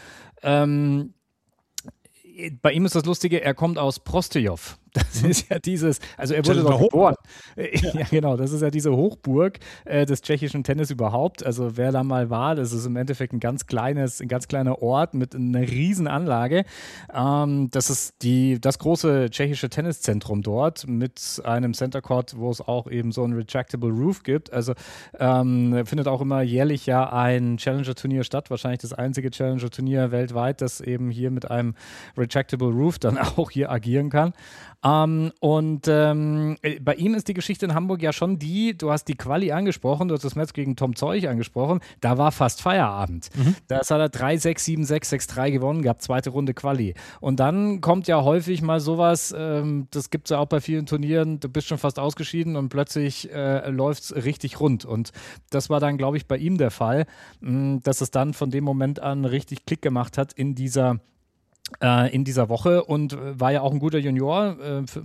Bei ihm ist das Lustige, er kommt aus Prostejov. Das ist ja dieses, also er wurde dort geboren. Ja, genau, das ist ja diese Hochburg des tschechischen Tennis überhaupt. Also wer da mal war, das ist im Endeffekt ein ganz kleiner Ort mit einer riesen Anlage. Das ist das große tschechische Tenniszentrum dort mit einem Center Court, wo es auch eben so ein Retractable Roof gibt. Also findet auch immer jährlich ja ein Challenger-Turnier statt. Wahrscheinlich das einzige Challenger-Turnier weltweit, das eben hier mit einem Retractable Roof dann auch hier agieren kann. Bei ihm ist die Geschichte in Hamburg ja schon du hast die Quali angesprochen, du hast das Match gegen Tom Zeuch angesprochen, da war fast Feierabend. Das hat er 3-6, 7-6, 6-3 gewonnen gehabt, zweite Runde Quali. Und dann kommt ja häufig mal sowas, das gibt es ja auch bei vielen Turnieren, du bist schon fast ausgeschieden und plötzlich läuft es richtig rund. Und das war dann, glaube ich, bei ihm der Fall, dass es dann von dem Moment an richtig Klick gemacht hat in dieser Woche und war ja auch ein guter Junior,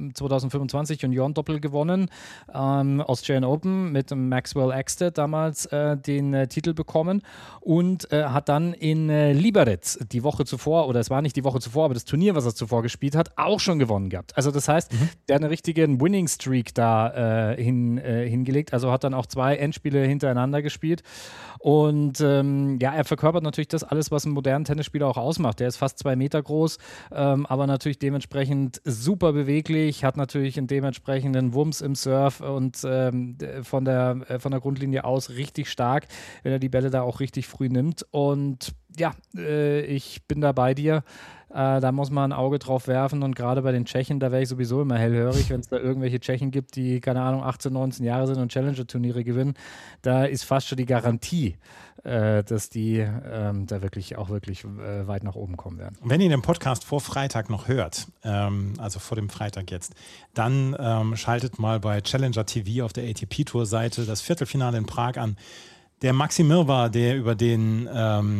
2025 Juniorendoppel gewonnen, Australian Open mit Maxwell Ekstedt damals den Titel bekommen und hat dann in Liberec die Woche zuvor, oder es war nicht die Woche zuvor, aber das Turnier, was er zuvor gespielt hat, auch schon gewonnen gehabt. Also das heißt, der hat einen richtigen Winning Streak da hingelegt, also hat dann auch 2 Endspiele hintereinander gespielt und er verkörpert natürlich das alles, was einen modernen Tennisspieler auch ausmacht. Der ist fast 2 Meter groß, aber natürlich dementsprechend super beweglich, hat natürlich einen dementsprechenden Wumms im Surf und von der Grundlinie aus richtig stark, wenn er die Bälle da auch richtig früh nimmt. Und ja, ich bin da bei dir. Da muss man ein Auge drauf werfen und gerade bei den Tschechen, da wäre ich sowieso immer hellhörig, wenn es da irgendwelche Tschechen gibt, die, keine Ahnung, 18, 19 Jahre sind und Challenger-Turniere gewinnen. Da ist fast schon die Garantie, dass die da wirklich weit nach oben kommen werden. Wenn ihr den Podcast vor Freitag noch hört, also vor dem Freitag jetzt, dann schaltet mal bei Challenger TV auf der ATP-Tour-Seite das Viertelfinale in Prag an. Der Maxi Mirnwa, der über den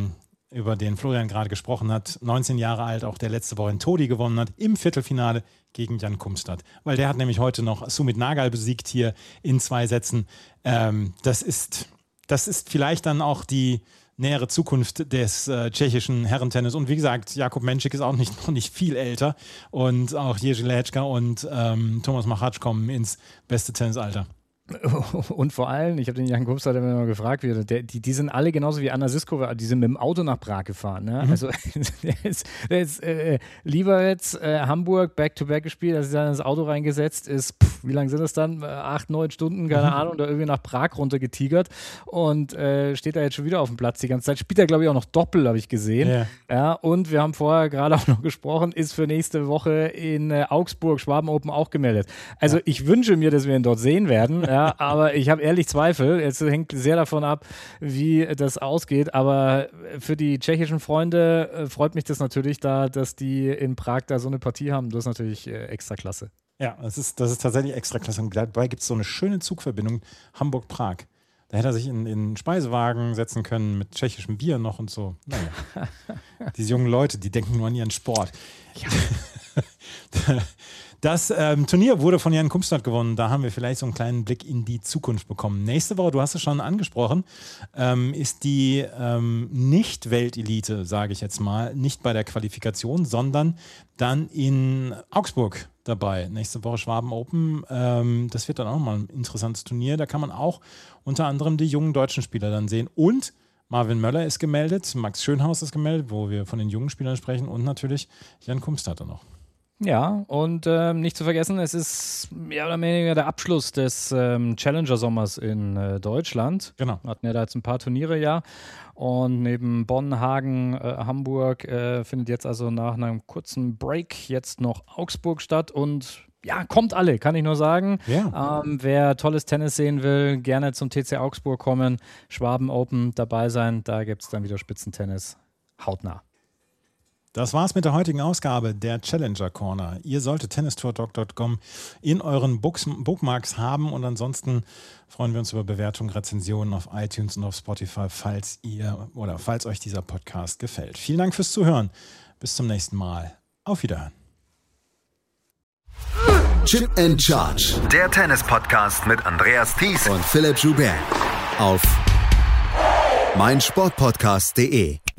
Florian gerade gesprochen hat, 19 Jahre alt, auch der letzte Woche in Todi gewonnen hat, im Viertelfinale gegen Jan Kumstad. Weil der hat nämlich heute noch Sumit Nagal besiegt hier in 2 Sätzen. Das ist vielleicht dann auch die nähere Zukunft des tschechischen Herrentennis. Und wie gesagt, Jakub Menšík ist auch noch nicht viel älter. Und auch Jerzy Lehečka und Thomas Machac kommen ins beste Tennisalter. Und vor allem, ich habe den Jan Kumstad immer noch gefragt, die sind alle genauso wie Anna Siskova, die sind mit dem Auto nach Prag gefahren. Ne? Also der ist Liberec, Hamburg, Back-to-Back gespielt, als er dann ins Auto reingesetzt ist, wie lange sind das dann? 8, 9 Stunden, keine Ahnung, da irgendwie nach Prag runtergetigert und steht da jetzt schon wieder auf dem Platz die ganze Zeit. Spielt er, glaube ich, auch noch Doppel, habe ich gesehen. Yeah. Ja, und wir haben vorher gerade auch noch gesprochen, ist für nächste Woche in Augsburg, Schwaben Open auch gemeldet. Also ich wünsche mir, dass wir ihn dort sehen werden. Ja, aber ich habe ehrlich Zweifel. Jetzt hängt sehr davon ab, wie das ausgeht. Aber für die tschechischen Freunde freut mich das natürlich dass die in Prag da so eine Partie haben. Das ist natürlich extra klasse. Ja, das ist tatsächlich extra klasse. Und dabei gibt es so eine schöne Zugverbindung Hamburg-Prag. Da hätte er sich in den Speisewagen setzen können mit tschechischem Bier noch und so. Naja. Diese jungen Leute, die denken nur an ihren Sport. Ja. Das Turnier wurde von Jan Kumstad gewonnen. Da haben wir vielleicht so einen kleinen Blick in die Zukunft bekommen. Nächste Woche, du hast es schon angesprochen, ist die Nicht-Weltelite, sage ich jetzt mal, nicht bei der Qualifikation, sondern dann in Augsburg dabei. Nächste Woche Schwaben Open. Das wird dann auch mal ein interessantes Turnier. Da kann man auch unter anderem die jungen deutschen Spieler dann sehen. Und Marvin Möller ist gemeldet, Max Schönhaus ist gemeldet, wo wir von den jungen Spielern sprechen und natürlich Jan Kumstadter noch. Ja, und nicht zu vergessen, es ist mehr oder weniger der Abschluss des Challenger-Sommers in Deutschland. Genau. Wir hatten ja da jetzt ein paar Turniere, ja. Und neben Bonn, Hagen, Hamburg findet jetzt also nach einem kurzen Break jetzt noch Augsburg statt. Und ja, kommt alle, kann ich nur sagen. Ja. Wer tolles Tennis sehen will, gerne zum TC Augsburg kommen, Schwaben Open dabei sein. Da gibt es dann wieder Spitzentennis hautnah. Das war's mit der heutigen Ausgabe der Challenger Corner. Ihr solltet tennistourtalk.com in euren Bookmarks haben und ansonsten freuen wir uns über Bewertungen, Rezensionen auf iTunes und auf Spotify, falls euch dieser Podcast gefällt. Vielen Dank fürs Zuhören. Bis zum nächsten Mal. Auf Wiederhören. Chip and Charge. Der Tennis-Podcast mit Andreas Thies und Philipp Joubert auf meinsportpodcast.de.